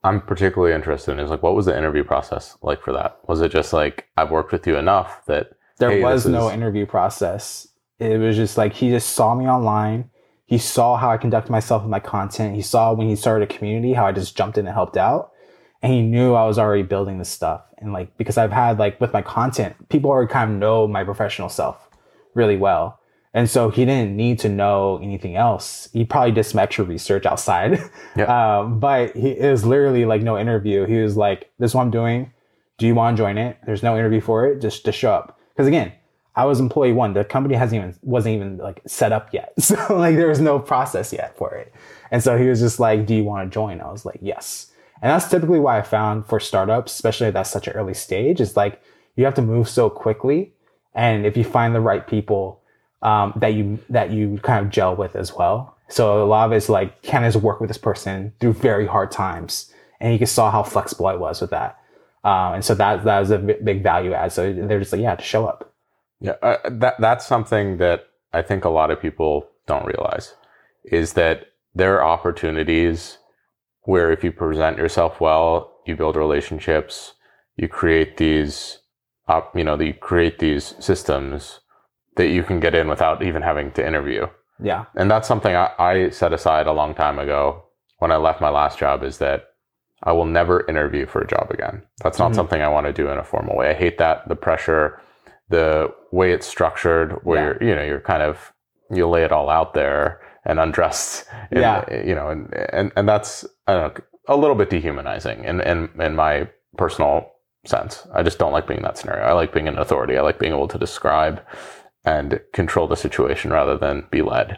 I'm particularly interested in is like, what was the interview process like for that? Was it just like, I've worked with you enough that there hey, was no is... interview process? It was just like, he just saw me online. He saw how I conduct myself with my content. He saw when he started a community, how I just jumped in and helped out. And he knew I was already building this stuff. And like, because I've had like with my content, people already kind of know my professional self really well. And so he didn't need to know anything else. He probably did some extra research outside. Yeah. um, but he, it was literally like no interview. He was like, this is what I'm doing. Do you want to join it? There's no interview for it. Just to show up. Because again, I was employee one. The company hasn't even, wasn't even like set up yet. So like there was no process yet for it. And so he was just like, do you want to join? I was like, yes. And that's typically why I found for startups, especially at that such an early stage, is like you have to move so quickly. And if you find the right people, Um, that you that you kind of gel with as well. So a lot of it's like, can I just work with this person through very hard times? And you saw how flexible I was with that. Um, and so that that was a big value add. So they're just like, yeah, to show up. Yeah, uh, that that's something that I think a lot of people don't realize is that there are opportunities where if you present yourself well, you build relationships, you create these, uh, you know, you create these systems that you can get in without even having to interview. Yeah. And that's something I, I set aside a long time ago when I left my last job, is that I will never interview for a job again. That's not mm-hmm. something I want to do in a formal way. I hate that, the pressure, the way it's structured, where yeah. you're, you know, you're kind of, you lay it all out there and undressed. And, yeah. You know, and, and, and that's, I don't know, a little bit dehumanizing in, in, in my personal sense. I just don't like being in that scenario. I like being an authority. I like being able to describe and control the situation rather than be led.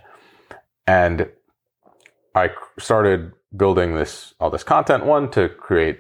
And I started building this, all this content, one, to create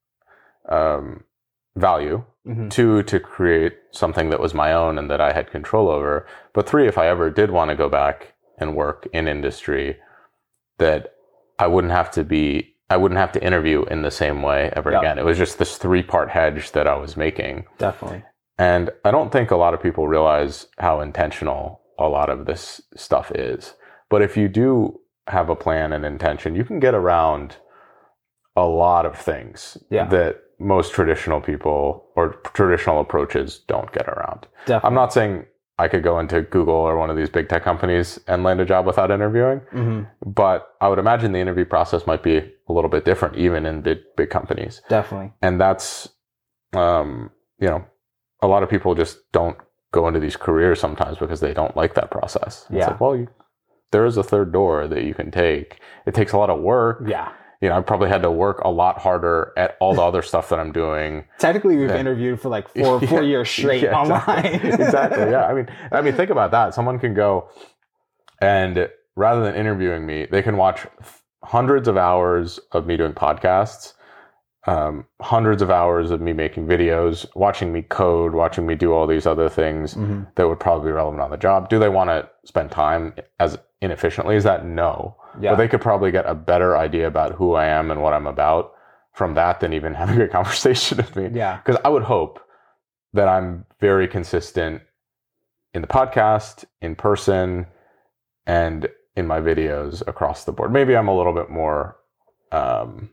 um, value, mm-hmm. two, to create something that was my own and that I had control over, but three, if I ever did want to go back and work in industry, that I wouldn't have to be, I wouldn't have to interview in the same way ever yep. again. It was just this three-part hedge that I was making. Definitely. And I don't think a lot of people realize how intentional a lot of this stuff is. But if you do have a plan and intention, you can get around a lot of things yeah. that most traditional people or traditional approaches don't get around. Definitely. I'm not saying I could go into Google or one of these big tech companies and land a job without interviewing, mm-hmm. but I would imagine the interview process might be a little bit different, even in big, big companies. Definitely. And that's, um, you know, a lot of people just don't go into these careers sometimes because they don't like that process. It's yeah. like, well, you, there is a third door that you can take. It takes a lot of work. Yeah. You know, I probably had to work a lot harder at all the other stuff that I'm doing. Technically, we've than, interviewed for like four, yeah, four years straight yeah, online. Exactly. exactly. Yeah. I mean, I mean, think about that. Someone can go and rather than interviewing me, they can watch hundreds of hours of me doing podcasts, um, hundreds of hours of me making videos, watching me code, watching me do all these other things mm-hmm. that would probably be relevant on the job. Do they want to spend time as inefficiently as that? No. Yeah. But they could probably get a better idea about who I am and what I'm about from that than even having a conversation with me. Yeah. Because I would hope that I'm very consistent in the podcast, in person, and in my videos across the board. Maybe I'm a little bit more um,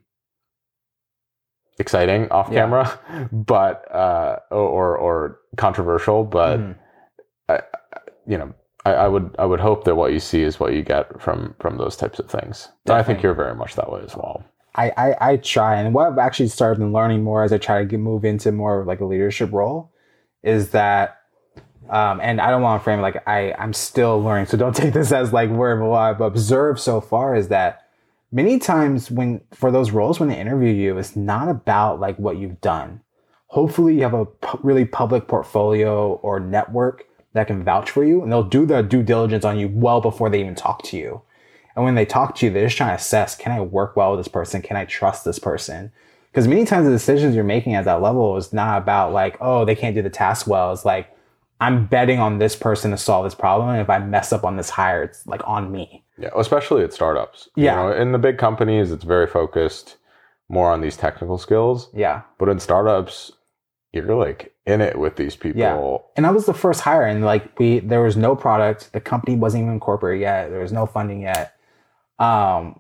exciting off yeah. camera, but uh, or or controversial, but mm-hmm. I, you know. I would I would hope that what you see is what you get from from those types of things. And I think you're very much that way as well. I, I, I try, and what I've actually started learning more as I try to get, move into more of like a leadership role is that, um, and I don't want to frame it like I, I'm still learning, so don't take this as like where what I've observed so far is that many times when for those roles when they interview you, it's not about like what you've done. Hopefully you have a pu- really public portfolio or network that can vouch for you, and they'll do their due diligence on you well before they even talk to you. And when they talk to you, they're just trying to assess, can I work well with this person? Can I trust this person? Because many times the decisions you're making at that level is not about like, oh, they can't do the task well. It's like, I'm betting on this person to solve this problem. And if I mess up on this hire, it's like on me. Yeah, especially at startups. Yeah. You know, in the big companies, it's very focused more on these technical skills. Yeah. But in startups, you're like in it with these people. Yeah. And I was the first hire, and like we, there was no product. The company wasn't even incorporated yet. There was no funding yet. Um,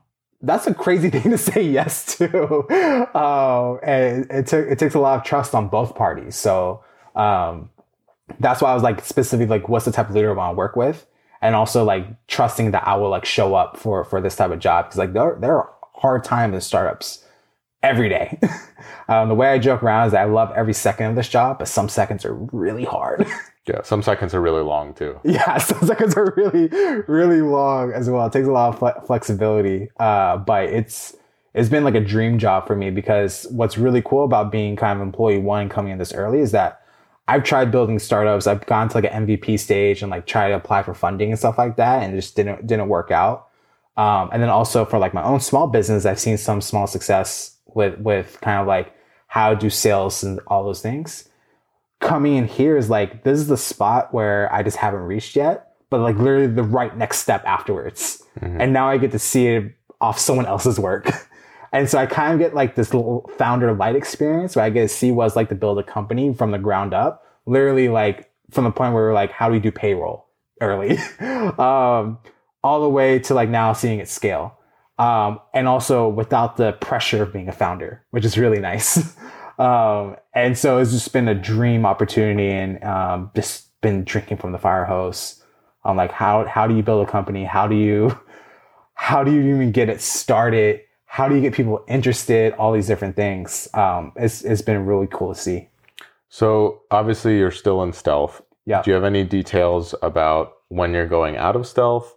that's a crazy thing to say yes to. Uh, and it, took, it takes a lot of trust on both parties. So um, that's why I was like, specifically, like, what's the type of leader I want to work with? And also like trusting that I will like show up for, for this type of job. Cause like there, there are hard times in startups every day. um, the way I joke around is that I love every second of this job, but some seconds are really hard. Yeah, some seconds are really long too. Yeah, some seconds are really, really long as well. It takes a lot of fle- flexibility, uh, but it's it's been like a dream job for me because what's really cool about being kind of employee one and coming in this early is that I've tried building startups. I've gone to like an M V P stage and like tried to apply for funding and stuff like that, and it just didn't didn't work out. Um, and then also for like my own small business, I've seen some small success with with kind of like how to do sales and all those things. Coming in here is like, this is the spot where I just haven't reached yet, but like literally the right next step afterwards. Mm-hmm. And now I get to see it off someone else's work. And so I kind of get like this little founder light experience where I get to see what it's like to build a company from the ground up, literally like from the point where we're like, how do we do payroll early? um, all the way to like now seeing it scale. Um, and also without the pressure of being a founder, which is really nice. Um, and so it's just been a dream opportunity and, um, just been drinking from the fire hose. I'm like, how, how do you build a company? How do you, how do you even get it started? How do you get people interested? All these different things. Um, it's, it's been really cool to see. So obviously you're still in stealth. Yeah. Do you have any details about when you're going out of stealth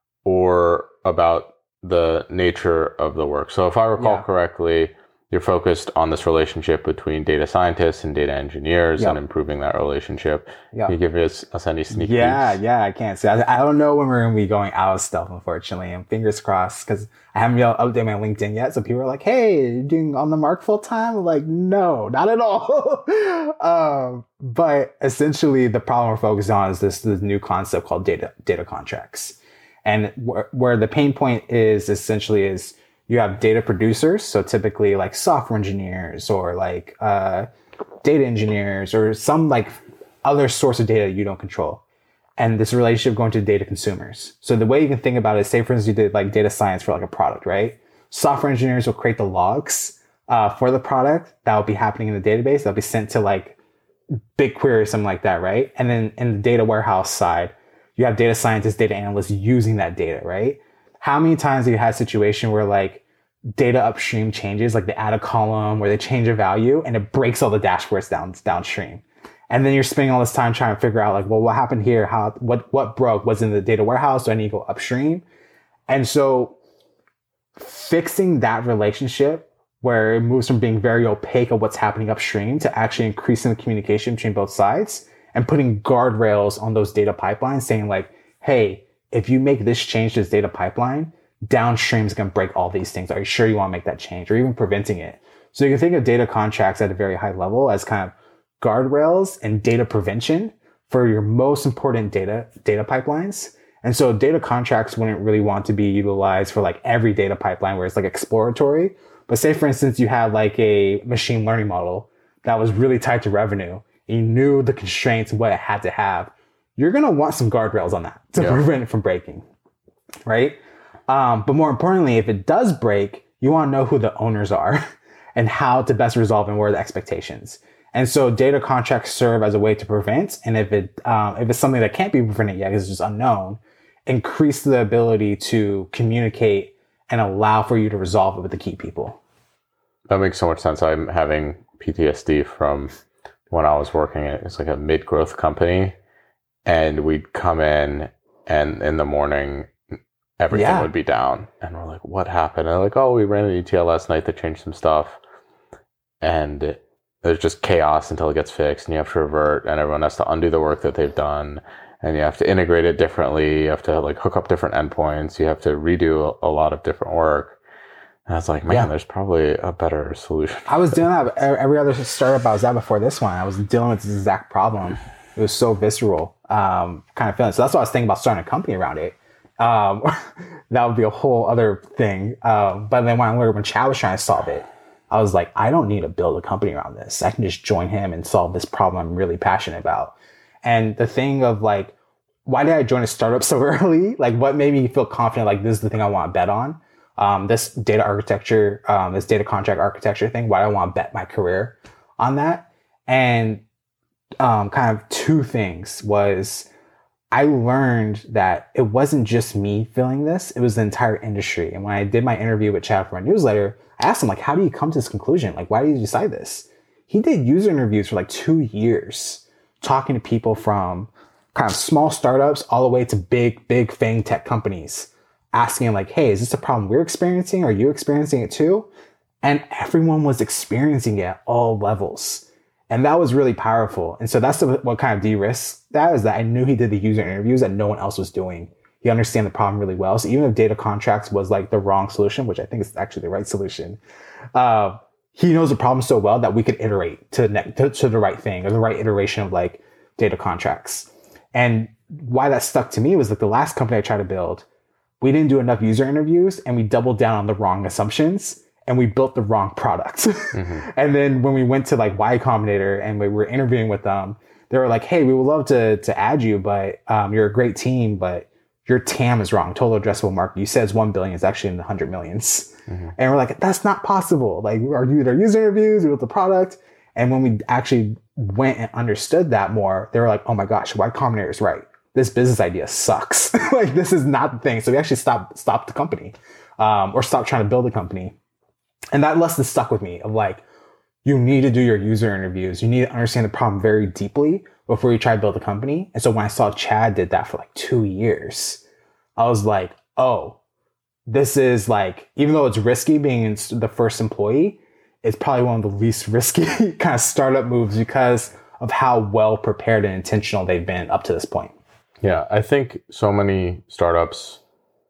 or about the nature of the work? So if I recall yeah. correctly, you're focused on this relationship between data scientists and data engineers yep. and improving that relationship. Yep. Can you give us, us any sneak yeah, peeks? Yeah, I can't say. I, I don't know when we're going to be going out of stealth, unfortunately. And fingers crossed, because I haven't been able to update my LinkedIn yet. So people are like, hey, you're doing On the Mark full time? I'm like, no, not at all. um, but essentially, the problem we're focused on is this, this new concept called data data contracts. And wh- where the pain point is essentially is, you have data producers, so typically like software engineers or like uh, data engineers or some like other source of data you don't control. And this relationship going to data consumers. So the way you can think about it is, say for instance, you did like data science for like a product, right? Software engineers will create the logs uh, for the product that will be happening in the database. That'll be sent to like BigQuery or something like that, right? And then in the data warehouse side, you have data scientists, data analysts using that data, right? How many times have you had a situation where like data upstream changes, like they add a column where they change a value and it breaks all the dashboards down downstream? And then you're spending all this time trying to figure out like, well, what happened here? How, what, what broke? Was in the data warehouse? Do I need to go upstream? And so fixing that relationship where it moves from being very opaque of what's happening upstream to actually increasing the communication between both sides and putting guardrails on those data pipelines saying like, hey, if you make this change to this data pipeline, downstream is going to break all these things. Are you sure you want to make that change or even preventing it? So you can think of data contracts at a very high level as kind of guardrails and data prevention for your most important data, data pipelines. And so data contracts wouldn't really want to be utilized for like every data pipeline where it's like exploratory. But say for instance, you had like a machine learning model that was really tied to revenue. And you knew the constraints and what it had to have. You're going to want some guardrails on that to yeah. prevent it from breaking, right? Um, but more importantly, if it does break, you want to know who the owners are and how to best resolve and what are the expectations. And so data contracts serve as a way to prevent. And if it, um, if it's something that can't be prevented yet, because it's just unknown, increase the ability to communicate and allow for you to resolve it with the key people. That makes so much sense. I'm having P T S D from when I was working at, it's like a mid-growth company. And we'd come in and in the morning, everything yeah. would be down. And we're like, what happened? And they're like, oh, we ran an E T L last night that changed some stuff. And there's just chaos until it gets fixed. And you have to revert and everyone has to undo the work that they've done. And you have to integrate it differently. You have to like hook up different endpoints. You have to redo a, a lot of different work. And I was like, man, yeah. there's probably a better solution. I was doing that every other startup I was at before this one. I was dealing with this exact problem. It was so visceral, um, kind of feeling. So that's why I was thinking about starting a company around it. Um, that would be a whole other thing. Um, but then when I learned when Chad was trying to solve it, I was like, I don't need to build a company around this. I can just join him and solve this problem I'm really passionate about. And the thing of like, why did I join a startup so early? Like what made me feel confident? Like this is the thing I want to bet on um, this data architecture, um, this data contract architecture thing. Why do I want to bet my career on that? And um, kind of two things was I learned that it wasn't just me feeling this, it was the entire industry. And when I did my interview with Chad for my newsletter, I asked him, like, how do you come to this conclusion? Like, why did you decide this? He did user interviews for like two years, talking to people from kind of small startups all the way to big, big FANG tech companies, asking like, hey, is this a problem we're experiencing? Are you experiencing it too? And everyone was experiencing it at all levels. And that was really powerful. And so that's the, what kind of de-risked that is that I knew he did the user interviews that no one else was doing. He understand the problem really well. So even if data contracts was like the wrong solution, which I think is actually the right solution, uh, he knows the problem so well that we could iterate to, ne- to, to the right thing or the right iteration of like data contracts. And why that stuck to me was like the last company I tried to build, we didn't do enough user interviews and we doubled down on the wrong assumptions. And we built the wrong product. Mm-hmm. And then when we went to like Y Combinator and we were interviewing with them, they were like, hey, we would love to to add you, but um, you're a great team, but your T A M is wrong. Total addressable market. You said it's one billion. It's actually in the hundred millions. Mm-hmm. And we're like, that's not possible. Like, our their user interviews, we built the product. And when we actually went and understood that more, they were like, oh my gosh, Y Combinator is right. This business idea sucks. Like, this is not the thing. So we actually stopped, stopped the company um, or stopped trying to build a company. And that lesson stuck with me of like, you need to do your user interviews. You need to understand the problem very deeply before you try to build a company. And so when I saw Chad did that for like two years, I was like, oh, this is like, even though it's risky being the first employee, it's probably one of the least risky kind of startup moves because of how well prepared and intentional they've been up to this point. Yeah, I think so many startups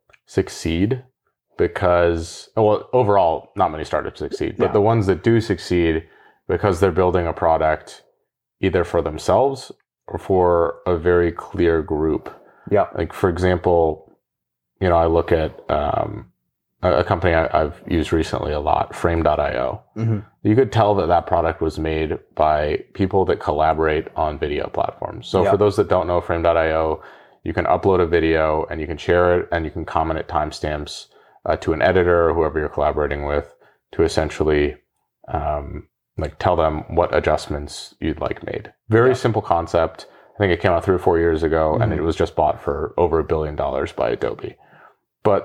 succeed because, well, overall, not many startups succeed, but yeah. the ones that do succeed because they're building a product either for themselves or for a very clear group. Yeah. Like, for example, you know, I look at um, a, a company I, I've used recently a lot, frame dot io. Mm-hmm. You could tell that that product was made by people that collaborate on video platforms. So yeah. for those that don't know frame dot io, you can upload a video and you can share it and you can comment at timestamps Uh, to an editor or whoever you're collaborating with to essentially um, like tell them what adjustments you'd like made. Very yeah. simple concept. I think it came out three or four years ago mm-hmm. and it was just bought for over a billion dollars by Adobe. But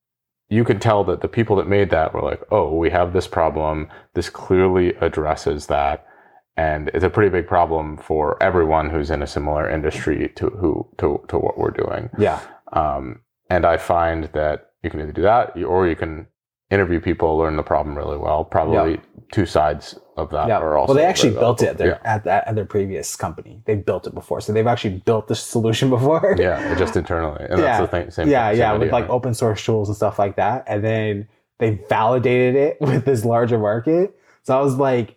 you could tell that the people that made that were like, oh, we have this problem. This clearly addresses that. And it's a pretty big problem for everyone who's in a similar industry to who to, to what we're doing. Yeah. Um, and I find that you can either do that or you can interview people, learn the problem really well. Probably yep. two sides of that yep. are also. Well, they actually built it at their, yeah. at, that, at their previous company. They've built it before. So they've actually built the solution before. Yeah, just internally. And yeah. that's the thing, same Yeah, same yeah, idea, with like right? open source tools and stuff like that. And then they validated it with this larger market. So I was like,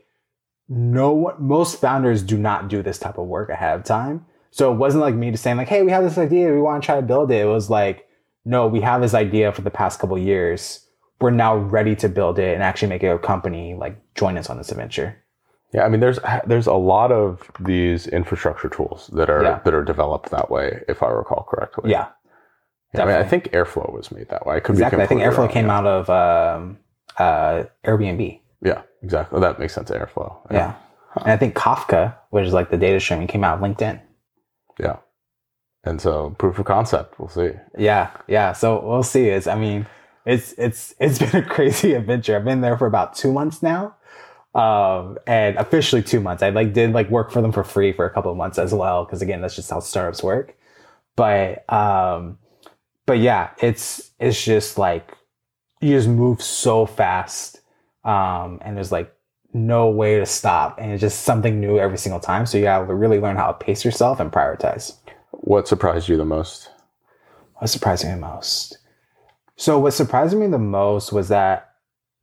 no one, most founders do not do this type of work ahead of time. So it wasn't like me just saying like, hey, we have this idea, we want to try to build it. It was like, no, we have this idea for the past couple of years. We're now ready to build it and actually make it a company, like join us on this adventure. Yeah, I mean, there's there's a lot of these infrastructure tools that are yeah. that are developed that way, if I recall correctly. Yeah, yeah I mean, I think Airflow was made that way. I could exactly. be I think Airflow wrong, came yeah. out of um, uh, Airbnb. Yeah, exactly. That makes sense. Airflow. Yeah, yeah. Huh. And I think Kafka, which is like the data streaming, came out of LinkedIn. Yeah. And so proof of concept, we'll see. Yeah, yeah. So we'll see. It's, I mean, it's it's it's been a crazy adventure. I've been there for about two months now, um, and officially two months. I like did like work for them for free for a couple of months as well, because again, that's just how startups work. But um, but yeah, it's it's just like you just move so fast, um, and there's like no way to stop, and it's just something new every single time. So you have to really learn how to pace yourself and prioritize. What surprised you the most? What surprised me the most? So what surprised me the most was that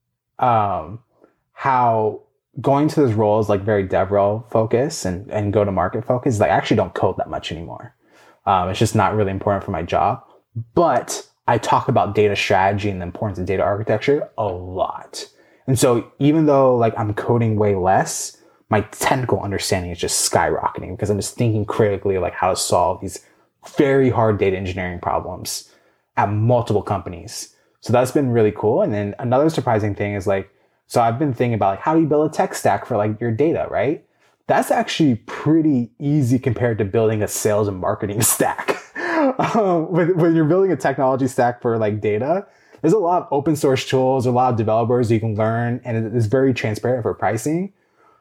um, how going to this role is like very DevRel focus and, and go to market focus. Like I actually don't code that much anymore. Um, it's just not really important for my job. But I talk about data strategy and the importance of data architecture a lot. And so even though like I'm coding way less, my technical understanding is just skyrocketing because I'm just thinking critically like how to solve these very hard data engineering problems at multiple companies. So that's been really cool. And then another surprising thing is like, so I've been thinking about like, how do you build a tech stack for like your data, right? That's actually pretty easy compared to building a sales and marketing stack. um, when, when you're building a technology stack for like data, there's a lot of open source tools, a lot of developers you can learn, and it is very transparent for pricing.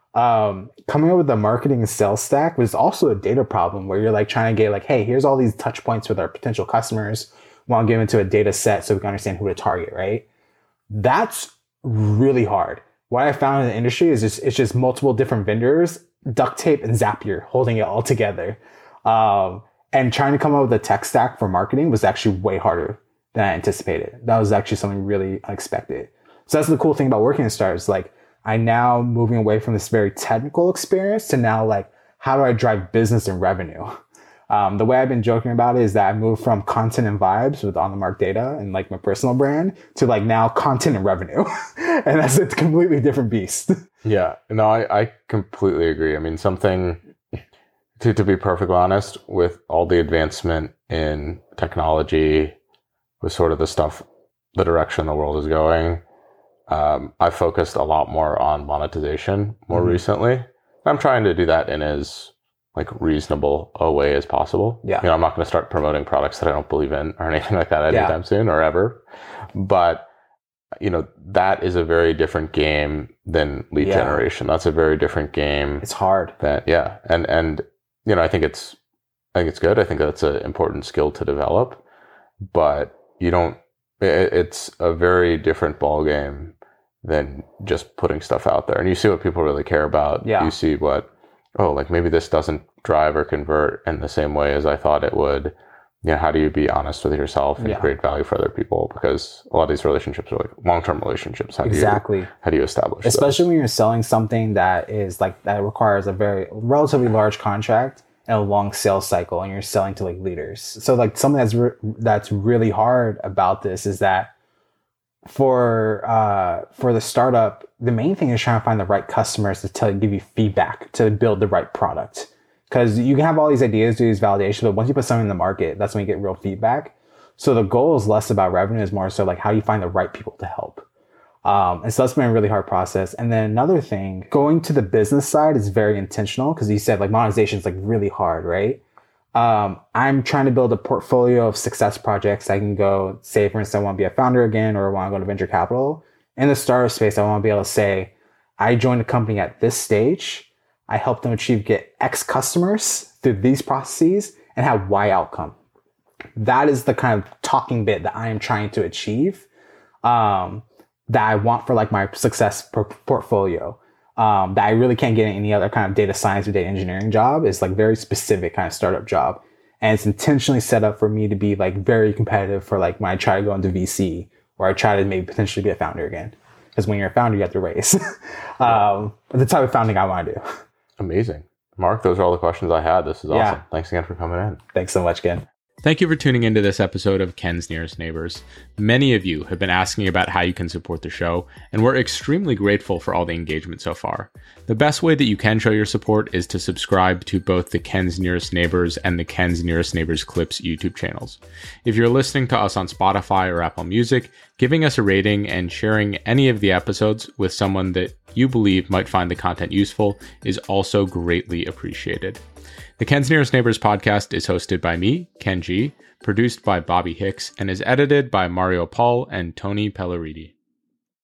Um, coming up with a marketing and sales stack was also a data problem where you're like trying to get like, hey, here's all these touch points with our potential customers. We want to give into a data set so we can understand who to target, right? That's really hard. What I found in the industry is just, it's just multiple different vendors, duct tape and Zapier holding it all together. Um, and trying to come up with a tech stack for marketing was actually way harder than I anticipated. That was actually something really unexpected. So that's the cool thing about working at Start is like, I now moving away from this very technical experience to now like, how do I drive business and revenue? Um, the way I've been joking about it is that I moved from content and vibes with On The Mark Data and like my personal brand to like now content and revenue. And that's a completely different beast. Yeah, no, I, I completely agree. I mean, something to, to be perfectly honest, with all the advancement in technology, with sort of the stuff, the direction the world is going, um, I focused a lot more on monetization more mm-hmm. recently. I'm trying to do that in as like reasonable a way as possible. Yeah. You know, I'm not going to start promoting products that I don't believe in or anything like that anytime yeah. soon or ever. But, you know, that is a very different game than lead yeah. generation. That's a very different game. It's hard. That, yeah. And, and, you know, I think it's, I think it's good. I think that's an important skill to develop, but you don't, it, it's a very different ballgame than just putting stuff out there. And you see what people really care about. Yeah. You see what, oh, like maybe this doesn't drive or convert in the same way as I thought it would. You know, how do you be honest with yourself and yeah. create value for other people? Because a lot of these relationships are like long-term relationships. How do exactly. you, how do you establish Especially those? when you're selling something that is like, that requires a very relatively large contract and a long sales cycle, and you're selling to like leaders. So like something that's, re- that's really hard about this is that for uh for the startup, the main thing is trying to find the right customers to tell give you feedback to build the right product. Because you can have all these ideas, do these validations, but once you put something in the market, that's when you get real feedback. So the goal is less about revenue, is more so like how do you find the right people to help. Um, and so that's been a really hard process. And then another thing, going to the business side is very intentional because you said like monetization is like really hard, right? Um, I'm trying to build a portfolio of success projects. I can go say, for instance, I want to be a founder again, or I want to go to venture capital. In the startup space, I want to be able to say, I joined a company at this stage. I helped them achieve get X customers through these processes and have Y outcome. That is the kind of talking bit that I am trying to achieve, um, that I want for like my success por- portfolio. Um, that I really can't get in any other kind of data science or data engineering job. Is like very specific kind of startup job. And it's intentionally set up for me to be like very competitive for like when I try to go into V C or I try to maybe potentially be a founder again. Because when you're a founder, you have to raise. um, the type of founding I want to do. Amazing. Mark, those are all the questions I had. This is awesome. Yeah. Thanks again for coming in. Thanks so much, Ken. Thank you for tuning into this episode of Ken's Nearest Neighbors. Many of you have been asking about how you can support the show, and we're extremely grateful for all the engagement so far. The best way that you can show your support is to subscribe to both the Ken's Nearest Neighbors and the Ken's Nearest Neighbors Clips YouTube channels. If you're listening to us on Spotify or Apple Music, giving us a rating and sharing any of the episodes with someone that you believe might find the content useful is also greatly appreciated. The Ken's Nearest Neighbors podcast is hosted by me, Ken G, produced by Bobby Hicks, and is edited by Mario Paul and Tony Pelleriti.